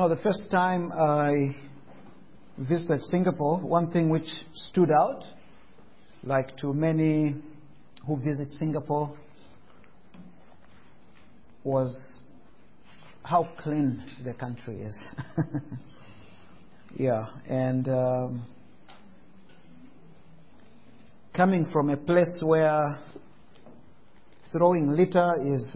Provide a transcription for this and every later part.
the first time I visited Singapore, one thing which stood out, like to many who visit Singapore, was how clean the country is. Yeah, and coming from a place where throwing litter is,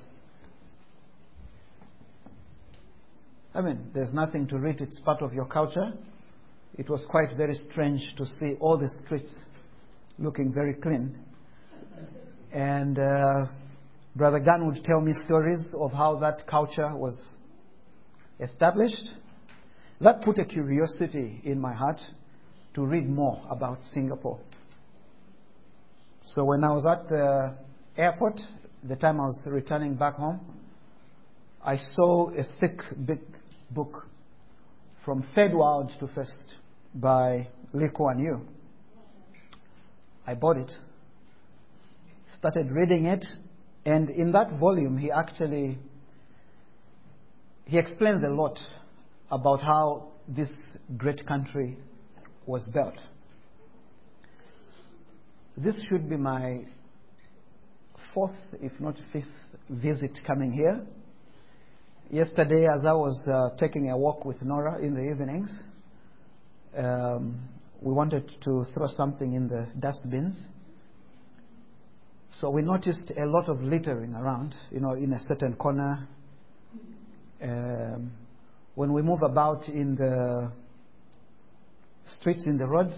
there's nothing to read, it's part of your culture. It was quite very strange to see all the streets looking very clean. And Brother Gunn would tell me stories of how that culture was established. That put a curiosity in my heart to read more about Singapore. So when I was at the airport, the time I was returning back home, I saw a thick, big book From Third World to First by Lee Kuan Yew. I bought it, started reading it, and in that volume he explains a lot about how this great country was built. This should be my fourth, if not fifth, visit coming here. Yesterday, as I was taking a walk with Nora in the evenings, we wanted to throw something in the dustbins. So we noticed a lot of littering around, in a certain corner. When we move about in the streets, in the roads,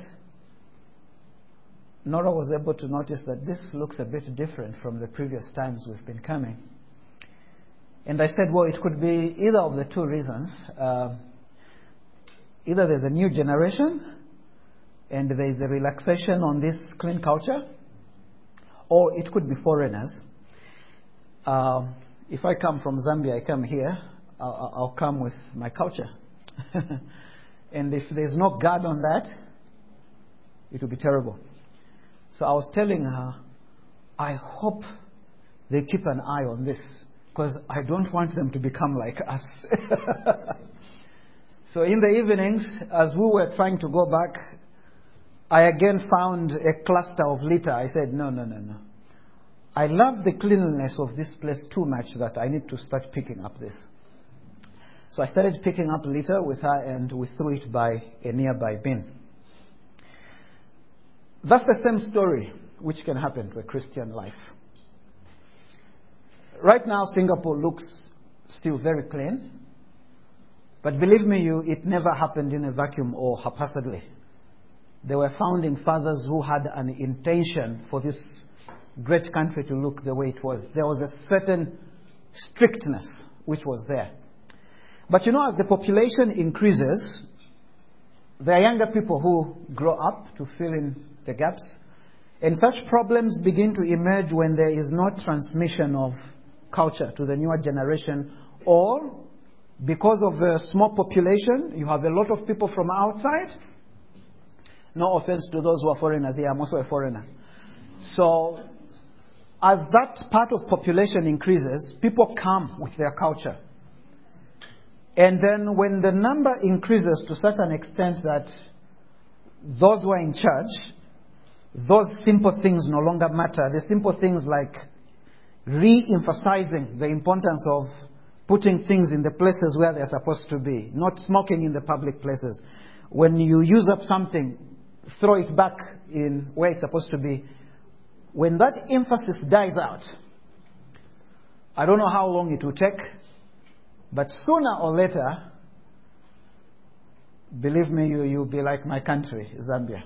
Nora was able to notice that this looks a bit different from the previous times we've been coming. And I said, well, it could be either of the two reasons. Either there's a new generation and there is a relaxation on this clean culture, or it could be foreigners. If I come from Zambia, I come here, I'll come with my culture. And if there's no guard on that, it will be terrible. So I was telling her, I hope they keep an eye on this, because I don't want them to become like us. So in the evenings, as we were trying to go back, I again found a cluster of litter. I said, no. I love the cleanliness of this place too much that I need to start picking up this. So I started picking up litter with her, and we threw it by a nearby bin. That's the same story which can happen to a Christian life. Right now, Singapore looks still very clean. But believe me, it never happened in a vacuum or haphazardly. There were founding fathers who had an intention for this great country to look the way it was. There was a certain strictness which was there. But as the population increases, there are younger people who grow up to fill in the gaps. And such problems begin to emerge when there is no transmission of culture to the newer generation, or because of the small population, you have a lot of people from outside. No offense to those who are foreigners here, I'm also a foreigner. So, as that part of population increases, people come with their culture. And then when the number increases to such an extent that those who are in charge, those simple things no longer matter. The simple things like re-emphasizing the importance of putting things in the places where they're supposed to be, not smoking in the public places. When you use up something, throw it back in where it's supposed to be. When that emphasis dies out, I don't know how long it will take, but sooner or later, believe me, you'll be like my country, Zambia.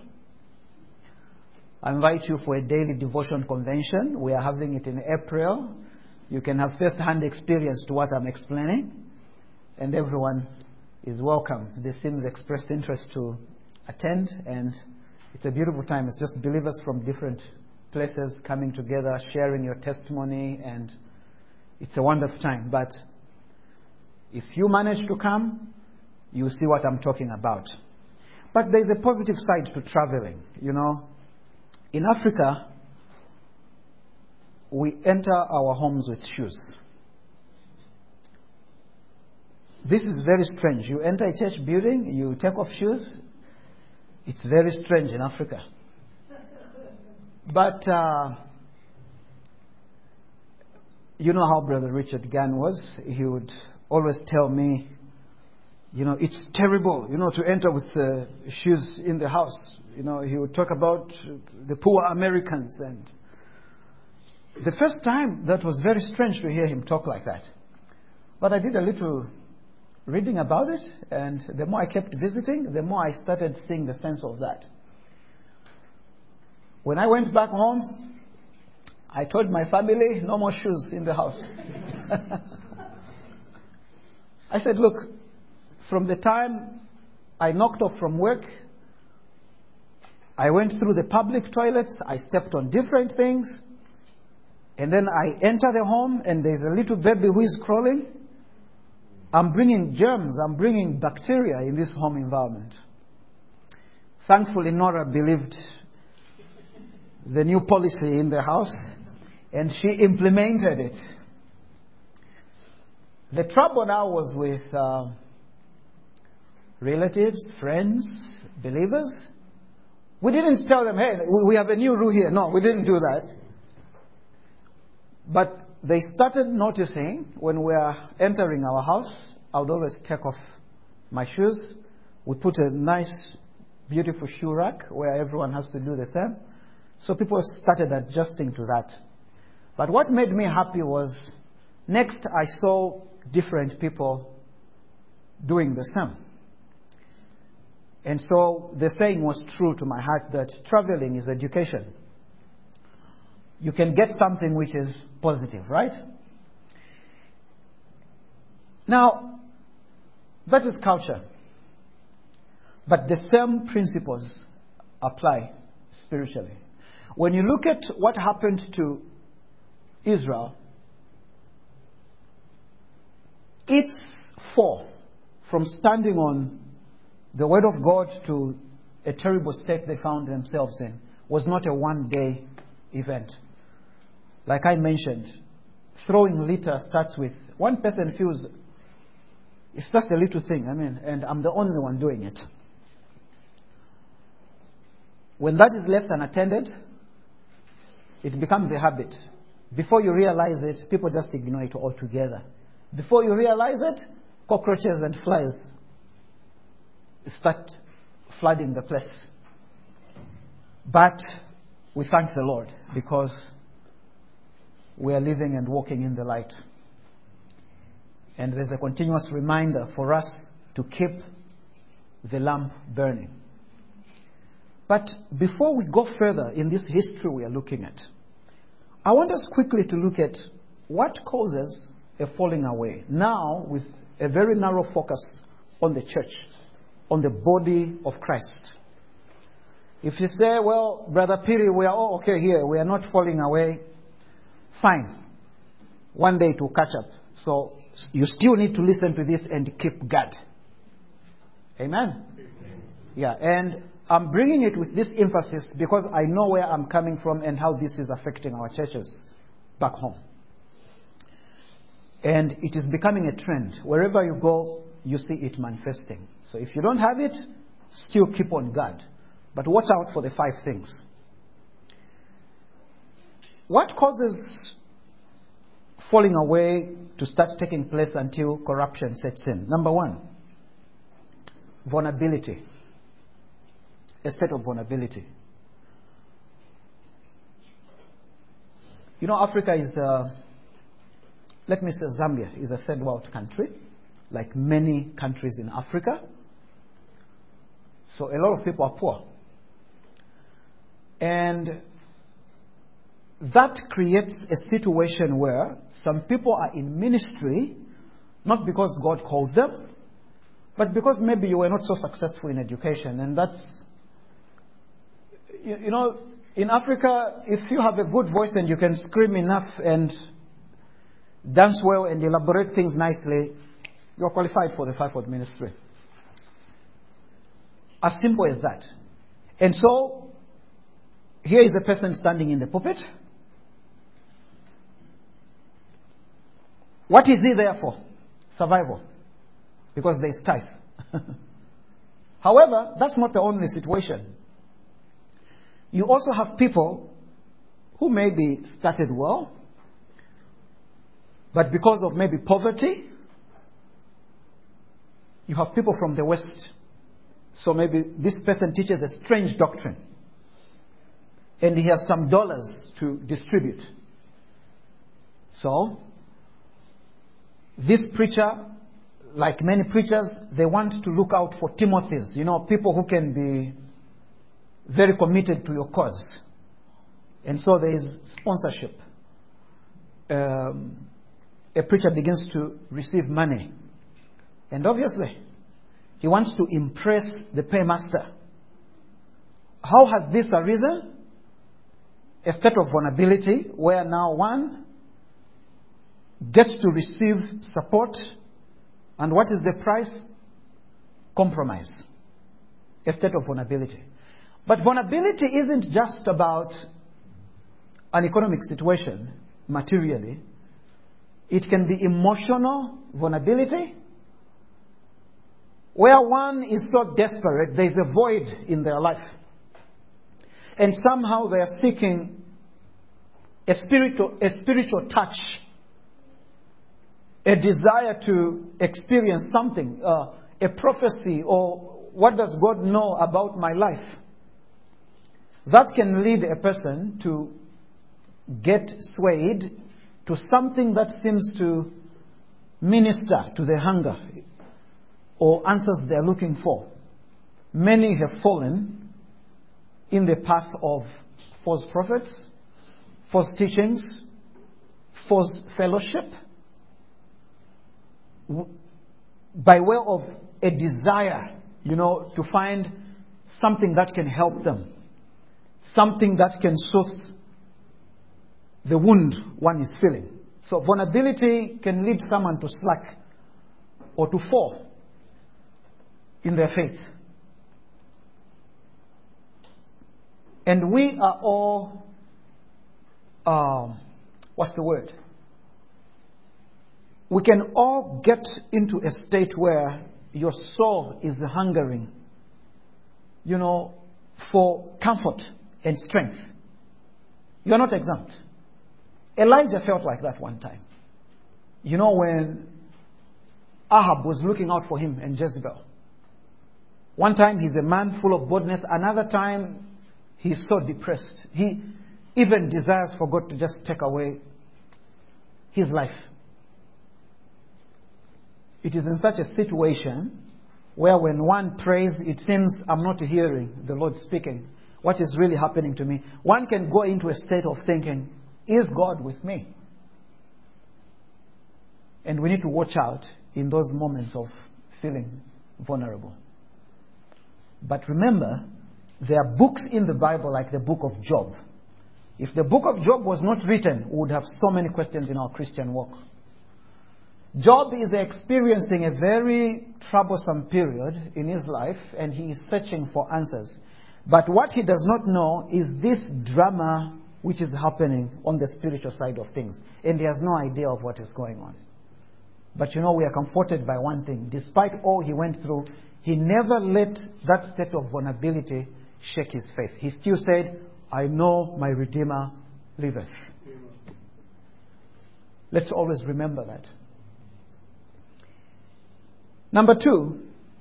I invite you for a daily devotion convention. We are having it in April. You can have first-hand experience to what I'm explaining. And everyone is welcome. The Sims expressed interest to attend, and it's a beautiful time. It's just believers from different places coming together, sharing your testimony, and it's a wonderful time. But if you manage to come, you'll see what I'm talking about. But there's a positive side to traveling, In Africa, we enter our homes with shoes. This is very strange. You enter a church building, you take off shoes. It's very strange in Africa. But you know how Brother Richard Gann was. He would always tell me, it's terrible, to enter with shoes in the house. He would talk about the poor Americans. And the first time, that was very strange to hear him talk like that. But I did a little reading about it, and the more I kept visiting, the more I started seeing the sense of that. When I went back home, I told my family, no more shoes in the house. I said, look, from the time I knocked off from work, I went through the public toilets, I stepped on different things, and then I enter the home and there's a little baby who is crawling. I'm bringing germs, I'm bringing bacteria in this home environment. Thankfully, Nora believed the new policy in the house, and she implemented it. The trouble now was with relatives, friends, believers. We didn't tell them, hey, we have a new rule here. No, we didn't do that. But they started noticing when we are entering our house, I would always take off my shoes. We put a nice, beautiful shoe rack where everyone has to do the same. So people started adjusting to that. But what made me happy was, next I saw different people doing the same. And so the saying was true to my heart that traveling is education. You can get something which is positive, right? Now, that is culture. But the same principles apply spiritually. When you look at what happened to Israel, its fall from standing on the word of God to a terrible state they found themselves in was not a one-day event. Like I mentioned, throwing litter starts with one person feels it's just a little thing, and I'm the only one doing it. When that is left unattended, it becomes a habit. Before you realize it, people just ignore it altogether. Before you realize it, cockroaches and flies start flooding the place. But we thank the Lord because we are living and walking in the light. And there's a continuous reminder for us to keep the lamp burning. But before we go further in this history we are looking at, I want us quickly to look at what causes a falling away. Now, with a very narrow focus on the church, on the body of Christ. If you say, well, Brother Piri, we are all okay here, we are not falling away, fine. One day it will catch up. So you still need to listen to this and keep guard. Amen? Yeah, and I'm bringing it with this emphasis because I know where I'm coming from and how this is affecting our churches back home. And it is becoming a trend. Wherever you go, you see it manifesting. So if you don't have it, still keep on guard. But watch out for the 5 things. What causes falling away to start taking place until corruption sets in? Number 1, vulnerability. A state of vulnerability. You know, Africa is, let me say Zambia is a third world country, like many countries in Africa. So a lot of people are poor. And that creates a situation where some people are in ministry, not because God called them, but because maybe you were not so successful in education. And that's, you know, in Africa, if you have a good voice and you can scream enough and dance well and elaborate things nicely, you're qualified for the fivefold ministry. As simple as that. And so, here is a person standing in the pulpit. What is he there for? Survival. because there is tithe. However, that's not the only situation. You also have people who maybe started well, but because of maybe poverty, you have people from the West. So maybe this person teaches a strange doctrine, and he has some dollars to distribute. So, this preacher, like many preachers, they want to look out for Timothys, people who can be very committed to your cause. And so there is sponsorship. A preacher begins to receive money. And obviously, he wants to impress the paymaster. How has this arisen? A state of vulnerability where now one gets to receive support. And what is the price? Compromise. A state of vulnerability. But vulnerability isn't just about an economic situation, materially. It can be emotional vulnerability, where one is so desperate, there is a void in their life. And somehow they are seeking a spiritual touch, a desire to experience something, a prophecy, or what does God know about my life? That can lead a person to get swayed to something that seems to minister to their hunger or answers they're looking for. Many have fallen in the path of false prophets, false teachings, false fellowship, by way of a desire, to find something that can help them, something that can soothe the wound one is feeling. So vulnerability can lead someone to slack or to fall in their faith. And we are all, we can all get into a state where your soul is hungering, for comfort and strength. You're not exempt. Elijah felt like that one time. When Ahab was looking out for him and Jezebel. One time he's a man full of boldness. Another time he's so depressed. He even desires for God to just take away his life. It is in such a situation where when one prays, it seems I'm not hearing the Lord speaking. What is really happening to me? One can go into a state of thinking, is God with me? And we need to watch out in those moments of feeling vulnerable. But remember, there are books in the Bible like the book of Job. If the book of Job was not written, we would have so many questions in our Christian walk. Job is experiencing a very troublesome period in his life, and he is searching for answers. But what he does not know is this drama which is happening on the spiritual side of things. And he has no idea of what is going on. But we are comforted by one thing. Despite all he went through, he never let that state of vulnerability shake his faith. He still said, I know my Redeemer liveth. Let's always remember that. Number 2,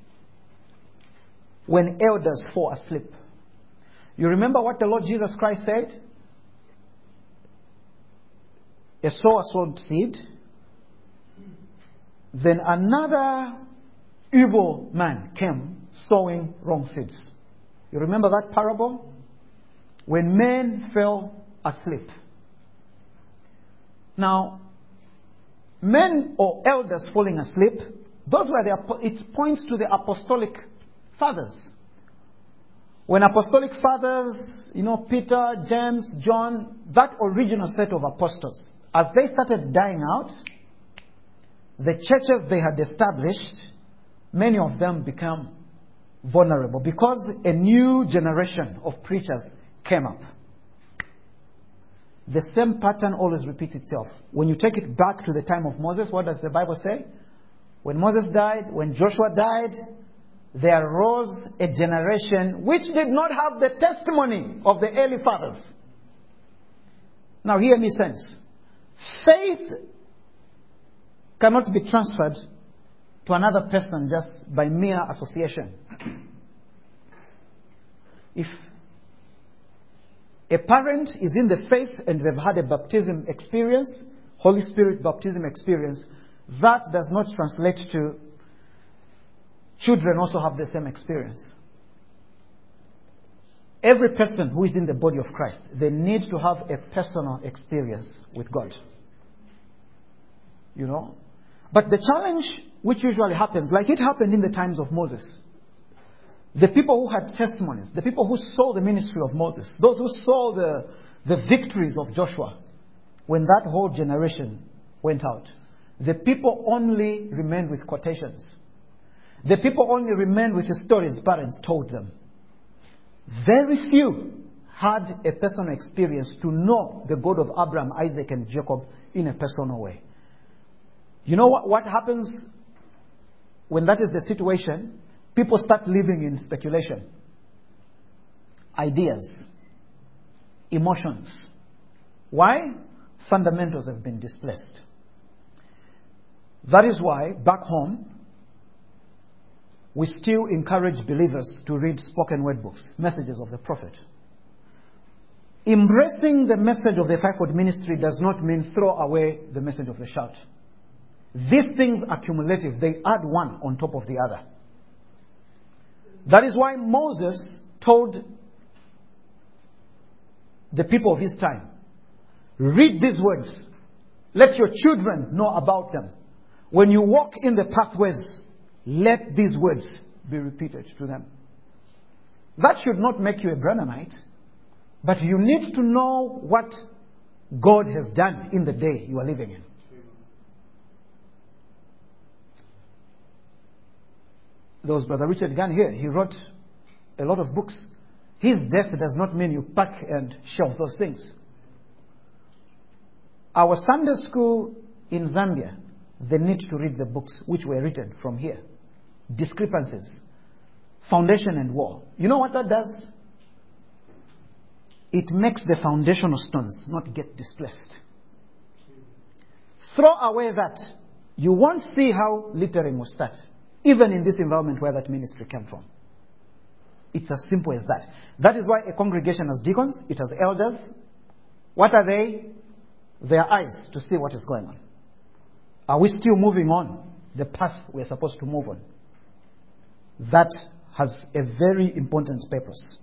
when elders fall asleep. You remember what the Lord Jesus Christ said? A sower sowed seed. Then another evil man came sowing wrong seeds. You remember that parable? When men fell asleep. Now, men or elders falling asleep, those were it points to the apostolic fathers. When apostolic fathers, Peter, James, John, that original set of apostles, as they started dying out, the churches they had established, many of them became vulnerable because a new generation of preachers came up. The same pattern always repeats itself. When you take it back to the time of Moses, what does the Bible say? When Moses died, when Joshua died, there arose a generation which did not have the testimony of the early fathers. Now hear me, saints. Faith cannot be transferred to another person just by mere association. If a parent is in the faith and they've had a baptism experience, Holy Spirit baptism experience, that does not translate to children also have the same experience. Every person who is in the body of Christ, they need to have a personal experience with God. You know? But the challenge which usually happens, like it happened in the times of Moses, the people who had testimonies, the people who saw the ministry of Moses, those who saw the victories of Joshua, when that whole generation went out, the people only remained with quotations. The people only remained with the stories parents told them. Very few had a personal experience to know the God of Abraham, Isaac, and Jacob in a personal way. You know what happens when that is the situation? People start living in speculation, ideas, emotions. Why? Fundamentals have been displaced. That is why, back home, we still encourage believers to read spoken word books, messages of the prophet. Embracing the message of the fivefold ministry does not mean throw away the message of the shout. These things are cumulative. They add one on top of the other. That is why Moses told the people of his time, read these words. Let your children know about them. When you walk in the pathways, let these words be repeated to them. That should not make you a Branhamite, but you need to know what God has done in the day you are living in. There was Brother Richard Gunn here. He wrote a lot of books. His death does not mean you pack and shelf those things. Our Sunday school in Zambia, they need to read the books which were written from here. Discrepancies, foundation and wall. You know what that does? It makes the foundational stones not get displaced. Throw away that. You won't see how littering will start, even in this environment where that ministry came from. It's as simple as that. That is why a congregation has deacons, it has elders. What are they? Their eyes to see what is going on. Are we still moving on the path we're supposed to move on? That has a very important purpose.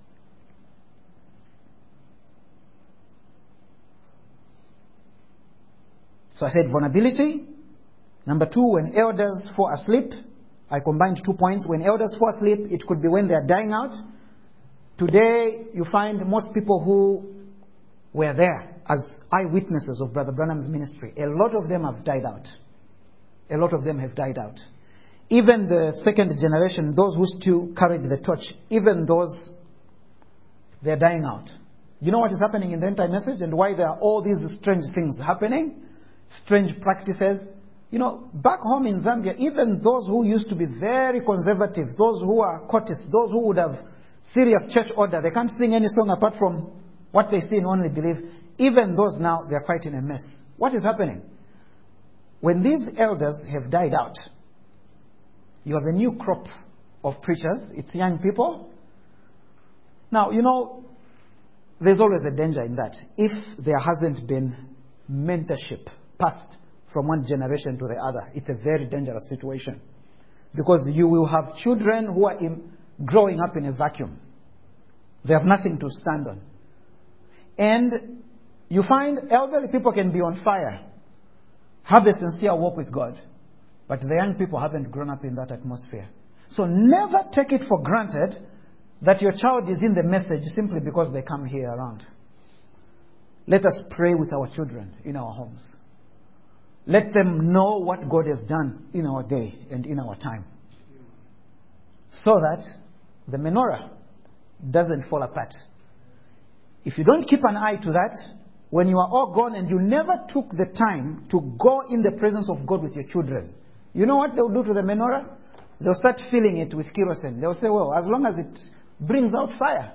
So I said vulnerability. Number 2, when elders fall asleep. I combined 2 points. When elders fall asleep, it could be when they are dying out. Today, you find most people who were there as eyewitnesses of Brother Branham's ministry, a lot of them have died out. A lot of them have died out. Even the second generation, those who still carried the torch, even those, they're dying out. You know what is happening in the end-time message and why there are all these strange things happening? Strange practices. You know, back home in Zambia, even those who used to be very conservative, those who are Cotists, those who would have serious church order, they can't sing any song apart from what they see and only believe. Even those now, they're quite in a mess. What is happening? When these elders have died out, you have a new crop of preachers. It's young people. Now, you know, there's always a danger in that. If there hasn't been mentorship passed from one generation to the other, it's a very dangerous situation. Because you will have children who are growing up in a vacuum. They have nothing to stand on. And you find elderly people can be on fire, have a sincere walk with God, but the young people haven't grown up in that atmosphere. So never take it for granted that your child is in the message simply because they come here around. Let us pray with our children in our homes. Let them know what God has done in our day and in our time, so that the menorah doesn't fall apart. If you don't keep an eye to that, when you are all gone and you never took the time to go in the presence of God with your children, You know what they'll do to the menorah? They'll start filling it with kerosene. They'll say, well, as long as it brings out fire,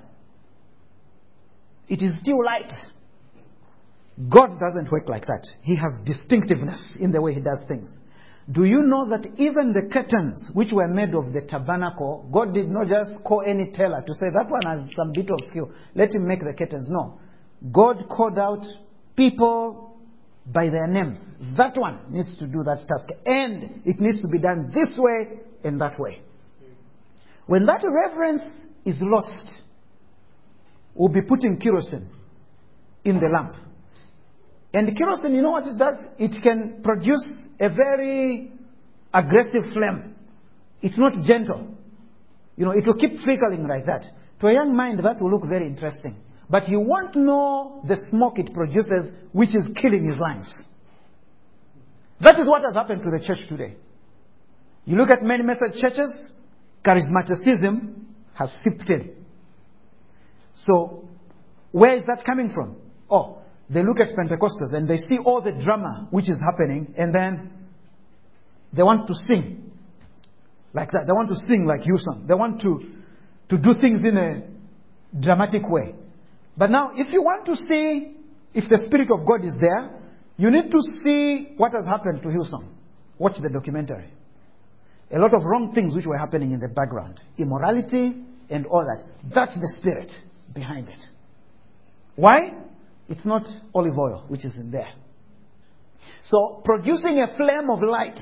it is still light. God doesn't work like that. He has distinctiveness in the way he does things. Do you know that even the curtains which were made of the tabernacle, God did not just call any tailor to say, that one has some bit of skill, let him make the curtains. No. God called out people by their names. That one needs to do that task. And it needs to be done this way and that way. When that reverence is lost, we'll be putting kerosene in the lamp. And kerosene, you know what it does? It can produce a very aggressive flame. It's not gentle. You know, it will keep flickering like that. To a young mind, that will look very interesting. But you won't know the smoke it produces, which is killing his lungs. That is what has happened to the church today. You look at many method churches, charismaticism has seeped in. So, where is that coming from? Oh, they look at Pentecostals and they see all the drama which is happening, and then they want to sing like that. They want to sing like Hillsong. They want to do things in a dramatic way. But now, if you want to see if the Spirit of God is there, you need to see what has happened to Hillsong. Watch the documentary. A lot of wrong things which were happening in the background. Immorality and all that. That's the Spirit behind it. Why? It's not olive oil which is in there. So, producing a flame of light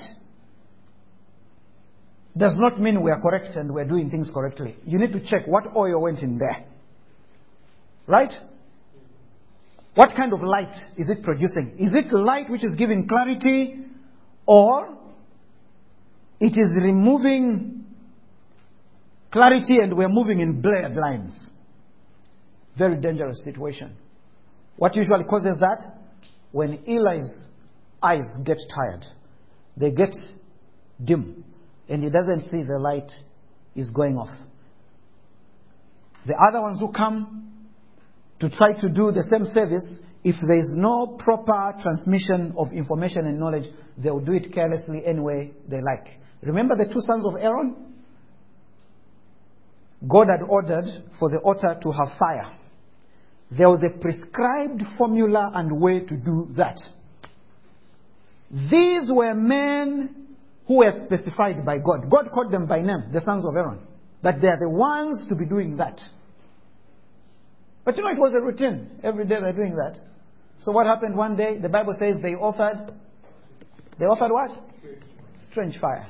does not mean we are correct and we are doing things correctly. You need to check what oil went in there. Right? What kind of light is it producing? Is it light which is giving clarity, or it is removing clarity and we're moving in blurred lines? Very dangerous situation. What usually causes that? When Eli's eyes get tired, they get dim, and he doesn't see the light is going off. The other ones who come to try to do the same service, if there is no proper transmission of information and knowledge, they will do it carelessly any way they like. Remember the two sons of Aaron? God had ordered for the altar to have fire. There was a prescribed formula and way to do that. These were men who were specified by God. God called them by name, the sons of Aaron, that they are the ones to be doing that. But you know, it was a routine. Every day they're doing that. So what happened one day? The Bible says they offered what? Strange fire.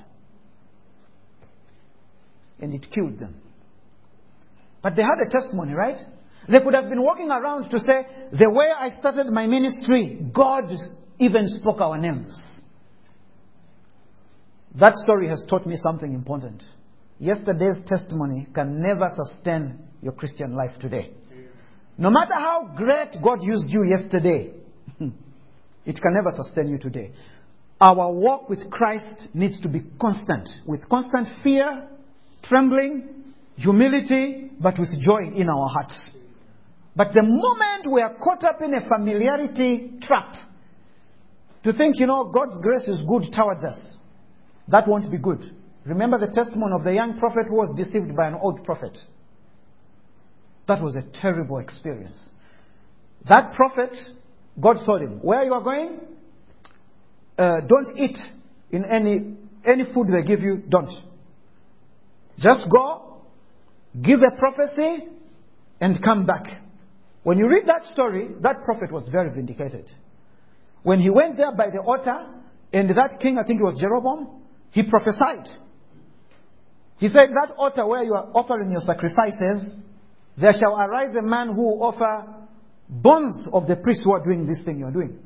And it killed them. But they had a testimony, right? They could have been walking around to say, the way I started my ministry, God even spoke our names. That story has taught me something important. Yesterday's testimony can never sustain your Christian life today. No matter how great God used you yesterday, it can never sustain you today. Our walk with Christ needs to be constant, with constant fear, trembling, humility, but with joy in our hearts. But the moment we are caught up in a familiarity trap, to think, God's grace is good towards us, that won't be good. Remember the testimony of the young prophet who was deceived by an old prophet. That was a terrible experience. That prophet, God told him, where you are going, don't eat in any food they give you, don't. Just go, give a prophecy, and come back. When you read that story, that prophet was very vindicated. When he went there by the altar, and that king, I think it was Jeroboam, he prophesied. He said, that altar where you are offering your sacrifices, there shall arise a man who will offer bones of the priests who are doing this thing you are doing.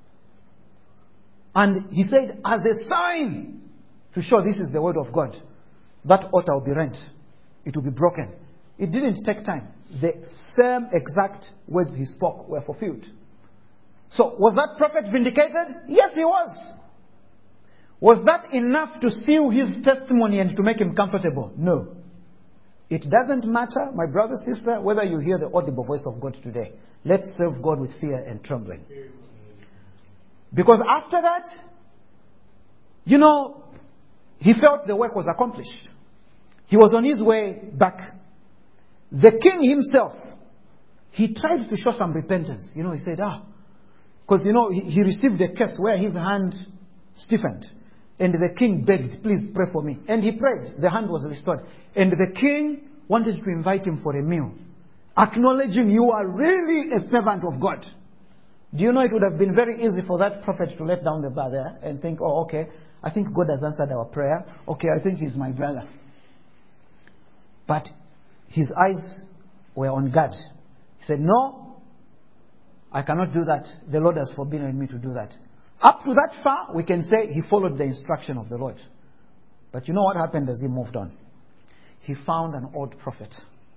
And he said, as a sign to show this is the word of God, that altar will be rent. It will be broken. It didn't take time. The same exact words he spoke were fulfilled. So, was that prophet vindicated? Yes, he was. Was that enough to seal his testimony and to make him comfortable? No. It doesn't matter, my brother, sister, whether you hear the audible voice of God today. Let's serve God with fear and trembling. Because after that, he felt the work was accomplished. He was on his way back. The king himself, he tried to show some repentance. He said, because, he received a curse where his hand stiffened. And the king begged, please pray for me. And he prayed. The hand was restored. And the king wanted to invite him for a meal, acknowledging you are really a servant of God. Do you know it would have been very easy for that prophet to let down the bar there and think, oh, okay, I think God has answered our prayer. Okay, I think he's my brother. But his eyes were on God. He said, no, I cannot do that. The Lord has forbidden me to do that. Up to that far, we can say he followed the instruction of the Lord. But you know what happened as he moved on? He found an old prophet.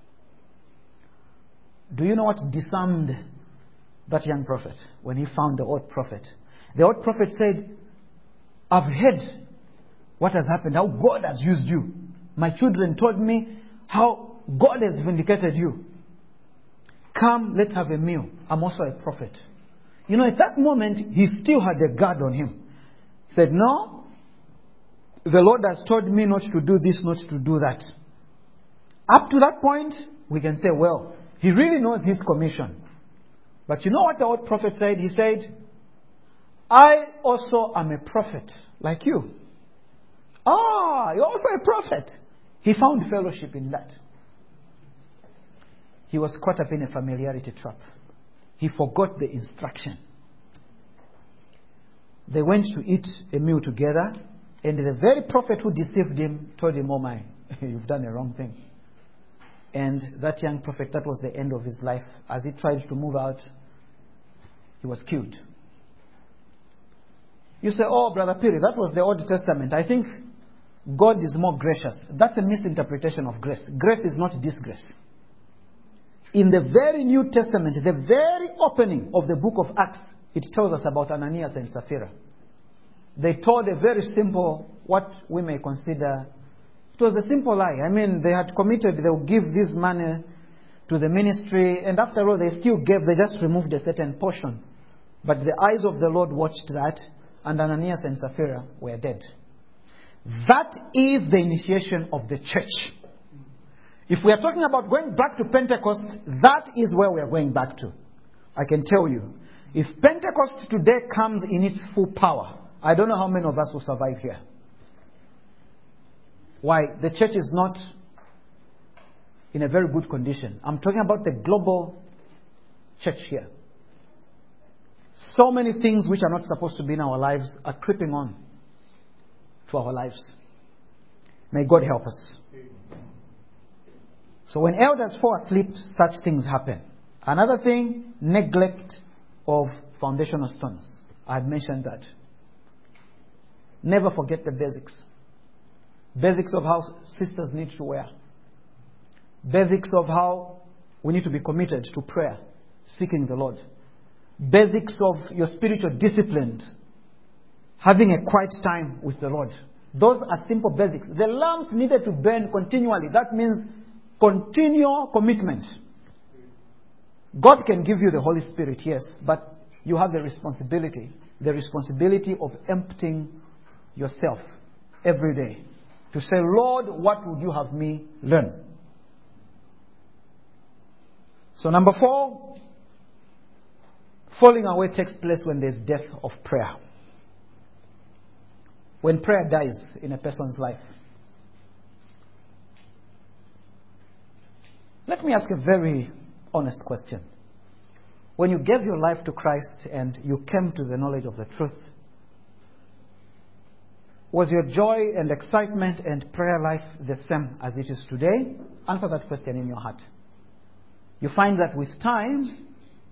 Do you know what disarmed that young prophet when he found the old prophet? The old prophet said, I've heard what has happened, how God has used you. My children told me how God has vindicated you. Come, let's have a meal. I'm also a prophet. At that moment, he still had a guard on him. He said, no, the Lord has told me not to do this, not to do that. Up to that point, we can say, well, he really knows his commission. But you know what the old prophet said? He said, I also am a prophet like you. You're also a prophet. He found fellowship in that. He was caught up in a familiarity trap. He forgot the instruction. They went to eat a meal together, and the very prophet who deceived him told him, oh my, you've done a wrong thing. And that young prophet, that was the end of his life. As he tried to move out, he was killed. You say, oh, Brother Piri, that was the Old Testament. I think God is more gracious. That's a misinterpretation of grace. Grace is not disgrace. In the very New Testament, the very opening of the book of Acts, it tells us about Ananias and Sapphira. They told a very simple, what we may consider, it was a simple lie. They had committed, they would give this money to the ministry, and after all, they still gave, they just removed a certain portion. But the eyes of the Lord watched that, and Ananias and Sapphira were dead. That is the initiation of the church. If we are talking about going back to Pentecost, that is where we are going back to. I can tell you. If Pentecost today comes in its full power, I don't know how many of us will survive here. Why? The church is not in a very good condition. I'm talking about the global church here. So many things which are not supposed to be in our lives are creeping on to our lives. May God help us. So when elders fall asleep, such things happen. Another thing, neglect of foundational stones. I've mentioned that. Never forget the basics. Basics of how sisters need to wear. Basics of how we need to be committed to prayer, seeking the Lord. Basics of your spiritual disciplines. Having a quiet time with the Lord. Those are simple basics. The lamp needed to burn continually. That means continual commitment. God can give you the Holy Spirit, yes, but you have the responsibility of emptying yourself every day to say, Lord, what would you have me learn? So number 4, falling away takes place when there's death of prayer. When prayer dies in a person's life. Let me ask a very honest question. When you gave your life to Christ and you came to the knowledge of the truth, was your joy and excitement and prayer life the same as it is today? Answer that question in your heart. You find that with time,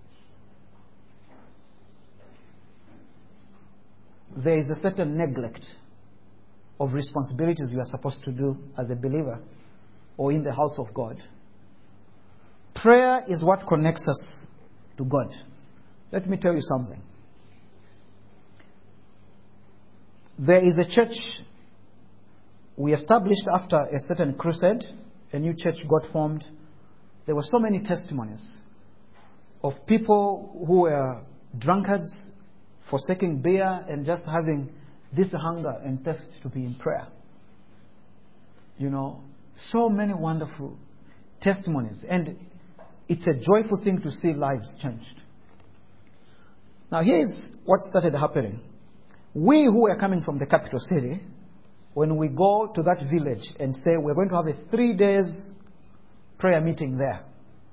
there is a certain neglect of responsibilities you are supposed to do as a believer or in the house of God. Prayer is what connects us to God. Let me tell you something. There is a church we established after a certain crusade. A new church got formed. There were so many testimonies of people who were drunkards, forsaking beer and just having this hunger and thirst to be in prayer. So many wonderful testimonies. And it's a joyful thing to see lives changed. Now here's what started happening. We who were coming from the capital city, when we go to that village and say we're going to have a 3 days prayer meeting there,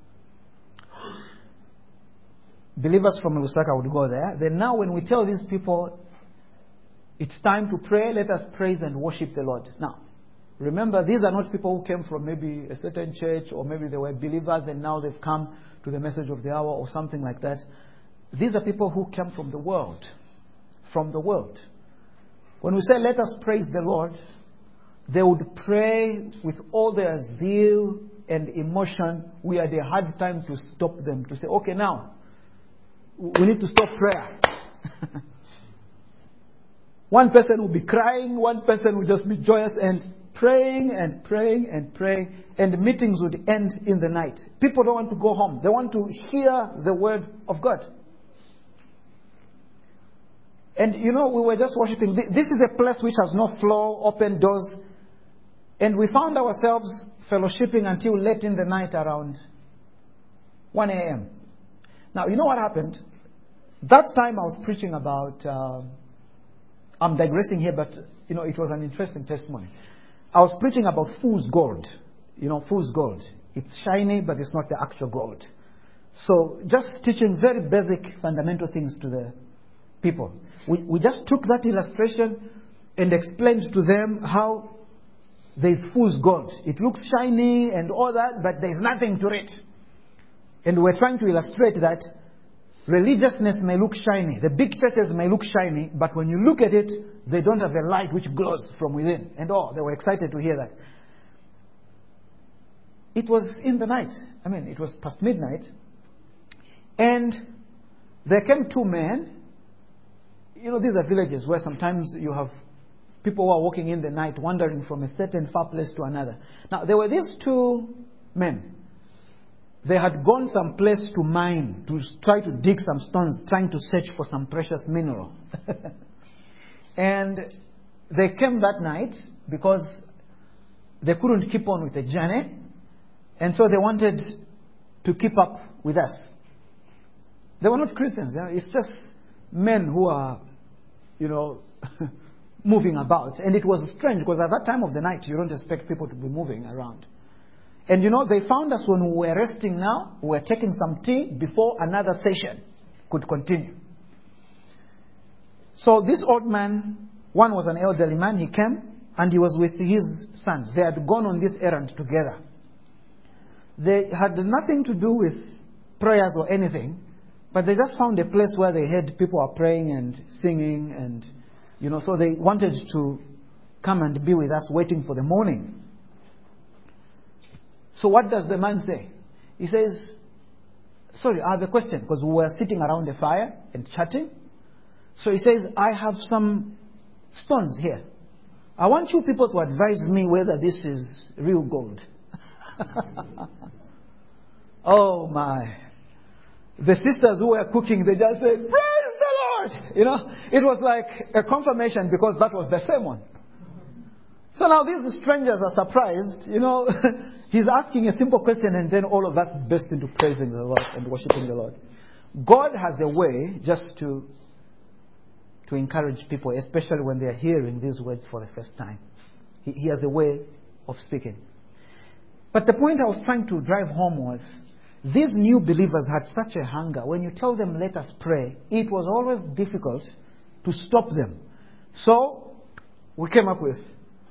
believers from Lusaka would go there. Then now when we tell these people, it's time to pray, let us praise and worship the Lord. Now, remember, these are not people who came from maybe a certain church, or maybe they were believers and now they've come to the message of the hour or something like that. These are people who came from the world. From the world. When we say, let us praise the Lord, they would pray with all their zeal and emotion. We had a hard time to stop them, to say, okay, now, we need to stop prayer. One person will be crying, one person will just be joyous and praying and praying and praying, and meetings would end in the night. People don't want to go home. They want to hear the word of God. And we were just worshiping. This is a place which has no floor, open doors. And we found ourselves fellowshipping until late in the night, around 1 a.m. Now, you know what happened? That time I was preaching about, I'm digressing here, but it was an interesting testimony. I was preaching about fool's gold. Fool's gold. It's shiny, but it's not the actual gold. So just teaching very basic, fundamental things to the people. We just took that illustration and explained to them how there's fool's gold. It looks shiny and all that, but there's nothing to it. And we're trying to illustrate that religiousness may look shiny. The big churches may look shiny, but when you look at it, they don't have a light which glows from within. And they were excited to hear that. It was in the night. It was past midnight. And there came two men. These are villages where sometimes you have people who are walking in the night, wandering from a certain far place to another. Now, there were these two men. They had gone someplace to mine, to try to dig some stones, trying to search for some precious mineral. And they came that night because they couldn't keep on with the journey. And so they wanted to keep up with us. They were not Christians. It's just men who are, moving about. And it was strange because at that time of the night, you don't expect people to be moving around. And they found us when we were resting now. We were taking some tea before another session could continue. So this old man, one was an elderly man, he came and he was with his son. They had gone on this errand together. They had nothing to do with prayers or anything, but they just found a place where they heard people are praying and singing, and so they wanted to come and be with us, waiting for the morning. So what does the man say? He says, sorry, I have a question, because we were sitting around the fire and chatting. So he says, I have some stones here. I want you people to advise me whether this is real gold. Oh my. The sisters who were cooking, they just said, praise the Lord! It was like a confirmation, because that was the same one. So now these strangers are surprised. He's asking a simple question, and then all of us burst into praising the Lord and worshiping the Lord. God has a way just to encourage people, especially when they are hearing these words for the first time. He has a way of speaking. But the point I was trying to drive home was, these new believers had such a hunger. When you tell them, let us pray, it was always difficult to stop them. So we came up with,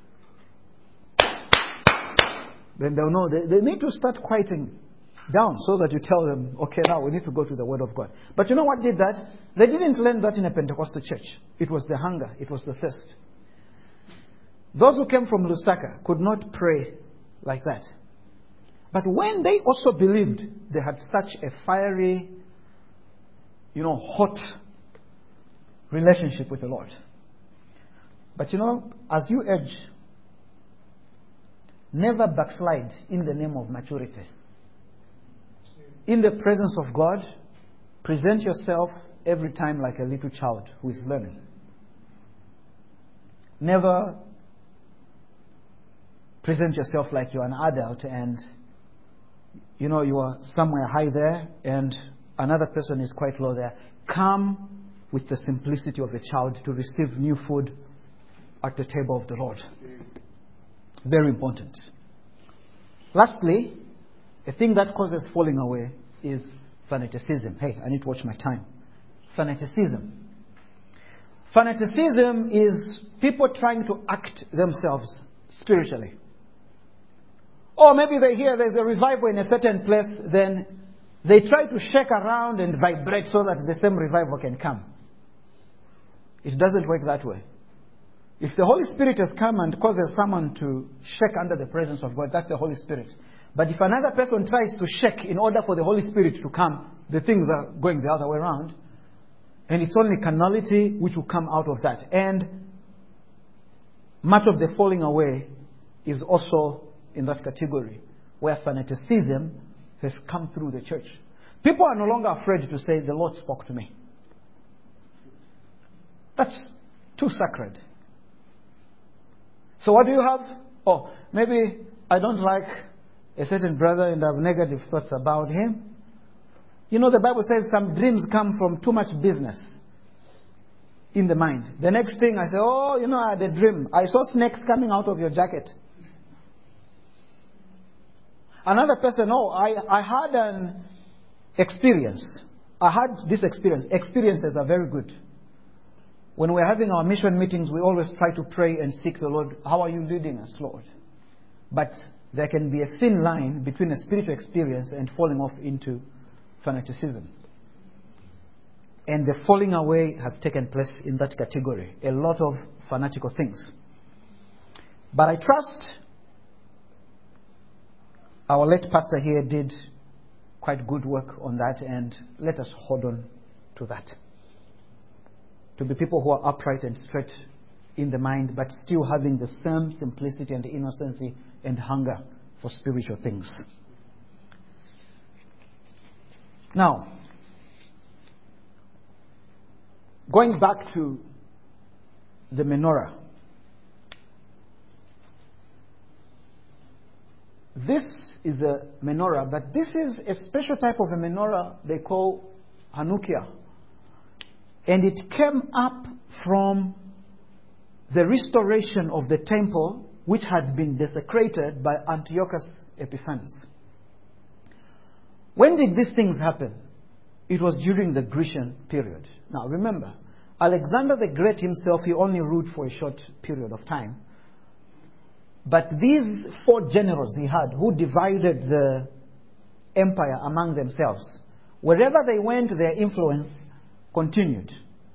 then they'll know they need to start quieting down so that you tell them, okay, now we need to go to the Word of God. But you know what did that? They didn't learn that in a Pentecostal church. It was the hunger. It was the thirst. Those who came from Lusaka could not pray like that. But when they also believed, they had such a fiery, hot relationship with the Lord. But as you age, never backslide in the name of maturity. In the presence of God, present yourself every time like a little child who is learning. Never present yourself like you're an adult and, you know, you are somewhere high there and another person is quite low there. Come with the simplicity of a child to receive new food at the table of the Lord. Very important. Lastly, a thing that causes falling away is fanaticism. Hey, I need to watch my time. Fanaticism. Fanaticism is people trying to act themselves spiritually. Or maybe they hear there's a revival in a certain place, then they try to shake around and vibrate so that the same revival can come. It doesn't work that way. If the Holy Spirit has come and causes someone to shake under the presence of God, that's the Holy Spirit. But if another person tries to shake in order for the Holy Spirit to come, the things are going the other way around. And it's only carnality which will come out of that. And much of the falling away is also in that category, where fanaticism has come through the church. People are no longer afraid to say, the Lord spoke to me. That's too sacred. So what do you have? Oh, maybe I don't like a certain brother and I have negative thoughts about him. You know, the Bible says some dreams come from too much business in the mind. The next thing I say, oh, you know, I had a dream. I saw snakes coming out of your jacket. Another person, oh, I had an experience. I had this experience. Experiences are very good. When we're having our mission meetings, we always try to pray and seek the Lord. How are you leading us, Lord? But there can be a thin line between a spiritual experience and falling off into fanaticism. And the falling away has taken place in that category. A lot of fanatical things. But I trust our late pastor here did quite good work on that, and let us hold on to that. To be people who are upright and straight in the mind, but still having the same simplicity and innocency and hunger for spiritual things. Now, going back to the menorah. This is a menorah, but this is a special type of a menorah they call Hanukkah. And it came up from the restoration of the temple, which had been desecrated by Antiochus Epiphanes. When did these things happen? It was during the Grecian period. Now remember, Alexander the Great himself, he only ruled for a short period of time. But these 4 generals he had, who divided the empire among themselves, wherever they went, their influence continued.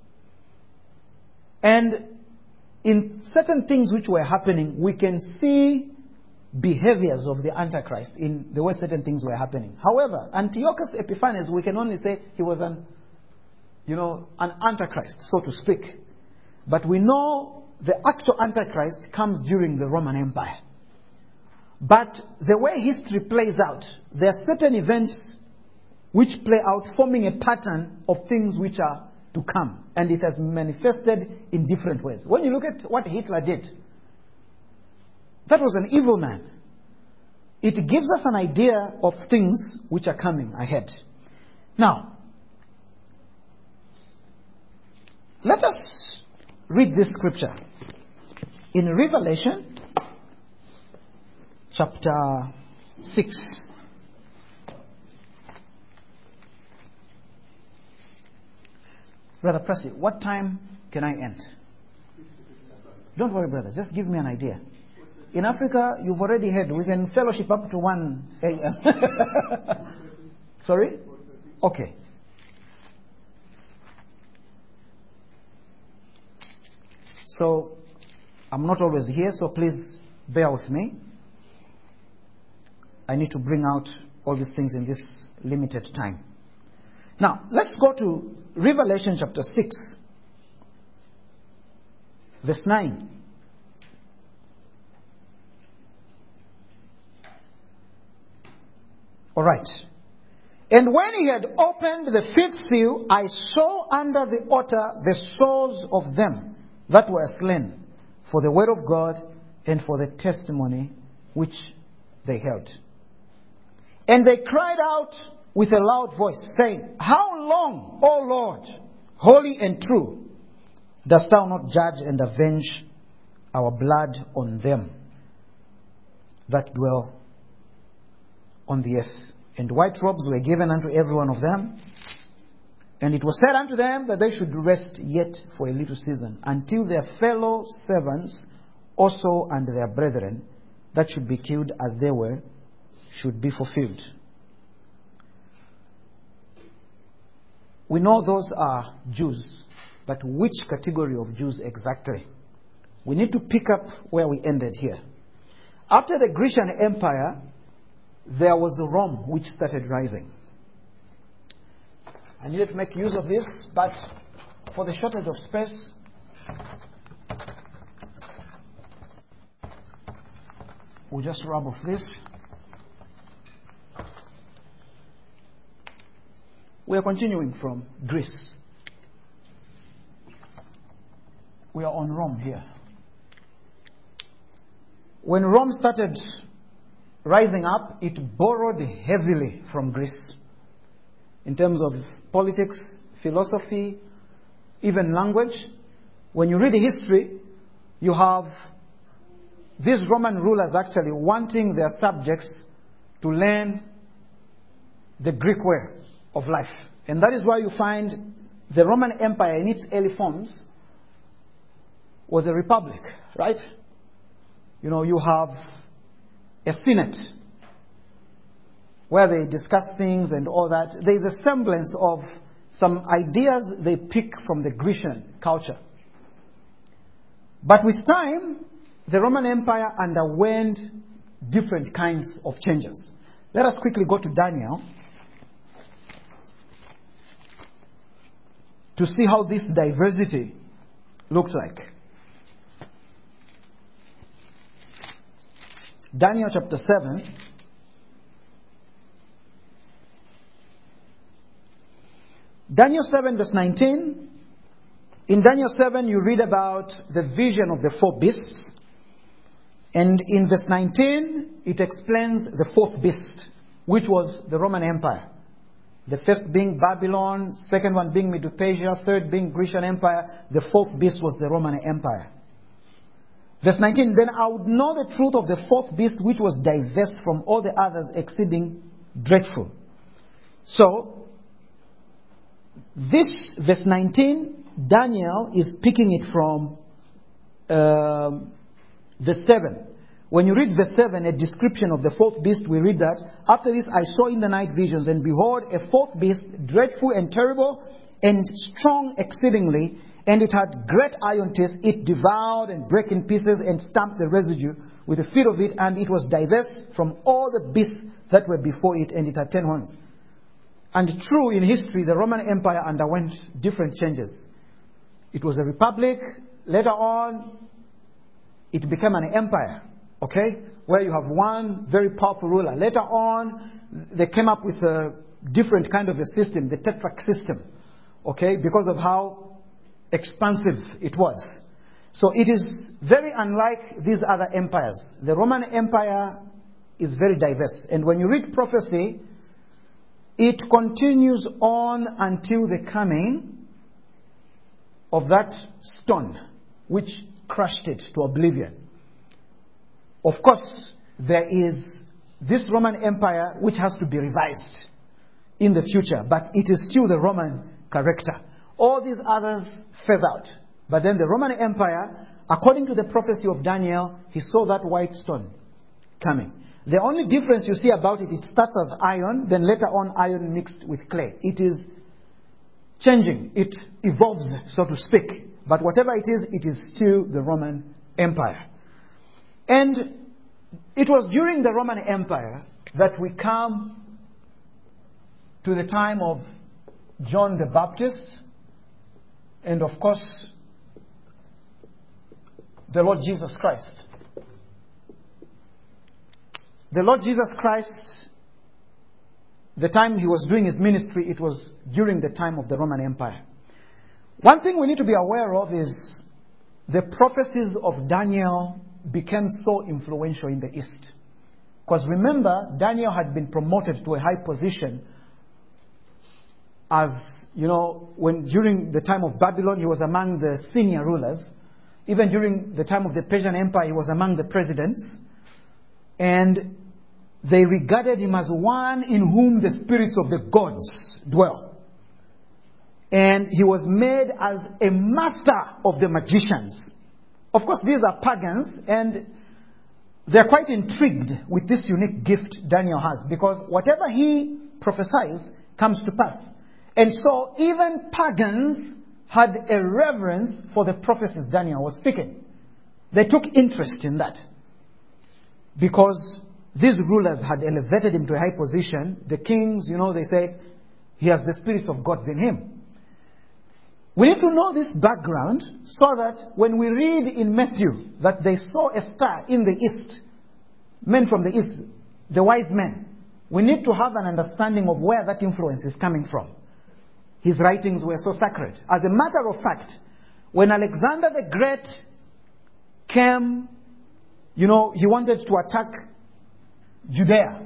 And in certain things which were happening, we can see behaviors of the Antichrist in the way certain things were happening. However, Antiochus Epiphanes, we can only say he was an Antichrist, so to speak. But we know the actual Antichrist comes during the Roman Empire. But the way history plays out, there are certain events which play out, forming a pattern of things which are to come. And it has manifested in different ways. When you look at what Hitler did, that was an evil man. It gives us an idea of things which are coming ahead. Now, let us read this scripture. In Revelation, chapter 6. Brother Pressy, what time can I end? Don't worry, brother. Just give me an idea. In Africa, you've already heard, we can fellowship up to 1 a.m. Sorry? Okay. So, I'm not always here, so please bear with me. I need to bring out all these things in this limited time. Now, let's go to Revelation chapter 6, verse 9. All right. And when he had opened the 5th seal, I saw under the altar the souls of them that were slain for the word of God and for the testimony which they held. And they cried out with a loud voice, saying, How long, O Lord, holy and true, dost thou not judge and avenge our blood on them that dwell on the earth? And white robes were given unto every one of them. And it was said unto them that they should rest yet for a little season, until their fellow servants also and their brethren that should be killed as they were should be fulfilled. We know those are Jews, but which category of Jews exactly? We need to pick up where we ended here. After the Grecian Empire, there was Rome which started rising. I needed to make use of this, but for the shortage of space, we'll just rub off this. We are continuing from Greece. We are on Rome here. When Rome started rising up, it borrowed heavily from Greece in terms of politics, philosophy, even language. When you read history, you have these Roman rulers actually wanting their subjects to learn the Greek way of life. And that is why you find the Roman Empire in its early forms was a republic, right? You know, you have a senate where they discuss things and all that. There is a semblance of some ideas they pick from the Grecian culture. But with time, the Roman Empire underwent different kinds of changes. Let us quickly go to Daniel to see how this diversity looks like. Daniel chapter 7. Daniel 7 verse 19. In Daniel 7 you read about the vision of the four beasts. And in verse 19 it explains the fourth beast, which was the Roman Empire. The first being Babylon, second one being Medo-Persia, third being Grecian Empire, the fourth beast was the Roman Empire. Verse 19, then I would know the truth of the fourth beast, which was diverse from all the others, exceeding dreadful. So, this verse 19, Daniel is picking it from verse 7. When you read verse 7, a description of the fourth beast, we read that, after this I saw in the night visions, and behold, a fourth beast, dreadful and terrible, and strong exceedingly, and it had great iron teeth. It devoured and brake in pieces and stamped the residue with the feet of it, and it was diverse from all the beasts that were before it, and it had 10 horns. And true, in history, the Roman Empire underwent different changes. It was a republic. Later on, it became an empire. Okay? Where you have one very powerful ruler. Later on, they came up with a different kind of a system, the tetrarch system. Okay? Because of how expansive it was. So it is very unlike these other empires. The Roman Empire is very diverse. And when you read prophecy, it continues on until the coming of that stone, which crushed it to oblivion. Of course, there is this Roman Empire which has to be revised in the future, but it is still the Roman character. All these others phase out. But then the Roman Empire, according to the prophecy of Daniel, he saw that white stone coming. The only difference you see about it, it starts as iron, then later on iron mixed with clay. It is changing. It evolves, so to speak. But whatever it is still the Roman Empire. And it was during the Roman Empire that we come to the time of John the Baptist and, of course, the Lord Jesus Christ. The Lord Jesus Christ, the time he was doing his ministry, it was during the time of the Roman Empire. One thing we need to be aware of is the prophecies of Daniel became so influential in the East. Because remember, Daniel had been promoted to a high position as, when during the time of Babylon, he was among the senior rulers. Even during the time of the Persian Empire, he was among the presidents. And they regarded him as one in whom the spirits of the gods dwell. And he was made as a master of the magicians. Of course, these are pagans, and they're quite intrigued with this unique gift Daniel has, because whatever he prophesies comes to pass. And so even pagans had a reverence for the prophecies Daniel was speaking. They took interest in that, because these rulers had elevated him to a high position. The kings, they say, he has the spirits of gods in him. We need to know this background so that when we read in Matthew that they saw a star in the east, men from the east, the wise men, we need to have an understanding of where that influence is coming from. His writings were so sacred. As a matter of fact, when Alexander the Great came, he wanted to attack Judea.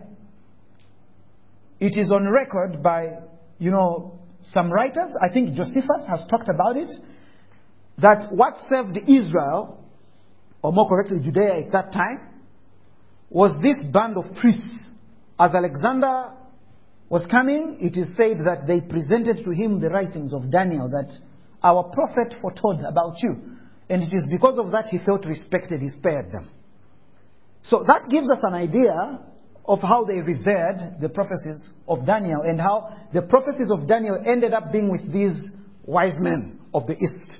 It is on record by, some writers, I think Josephus has talked about it, that what saved Israel, or more correctly Judea at that time, was this band of priests. As Alexander was coming, it is said that they presented to him the writings of Daniel, that our prophet foretold about you. And it is because of that he felt respected, he spared them. So that gives us an idea of how they revered the prophecies of Daniel, and how the prophecies of Daniel ended up being with these wise men of the East.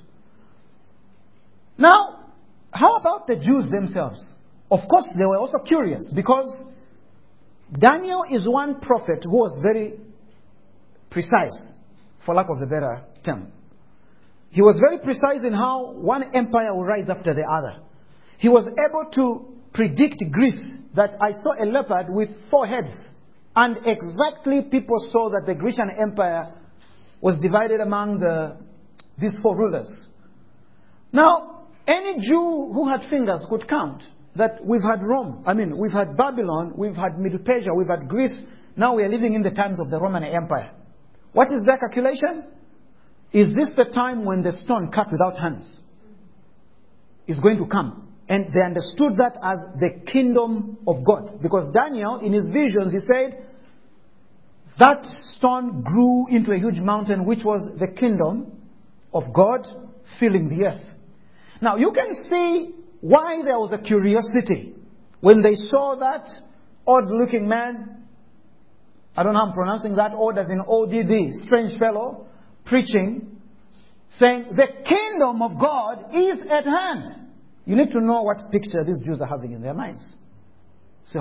Now, how about the Jews themselves? Of course, they were also curious, because Daniel is one prophet who was very precise, for lack of a better term. He was very precise in how one empire will rise after the other. He was able to predict Greece, that I saw a leopard with 4 heads. And exactly people saw that the Grecian Empire was divided among these 4 rulers. Now, any Jew who had fingers could count that we've had Rome. We've had Babylon, we've had Middle Persia, we've had Greece. Now we are living in the times of the Roman Empire. What is their calculation? Is this the time when the stone cut without hands is going to come? And they understood that as the kingdom of God. Because Daniel, in his visions, he said, that stone grew into a huge mountain, which was the kingdom of God filling the earth. Now, you can see why there was a curiosity when they saw that odd-looking man, I don't know how I'm pronouncing that, odd as in ODD, strange fellow, preaching, saying, the kingdom of God is at hand. You need to know what picture these Jews are having in their minds. So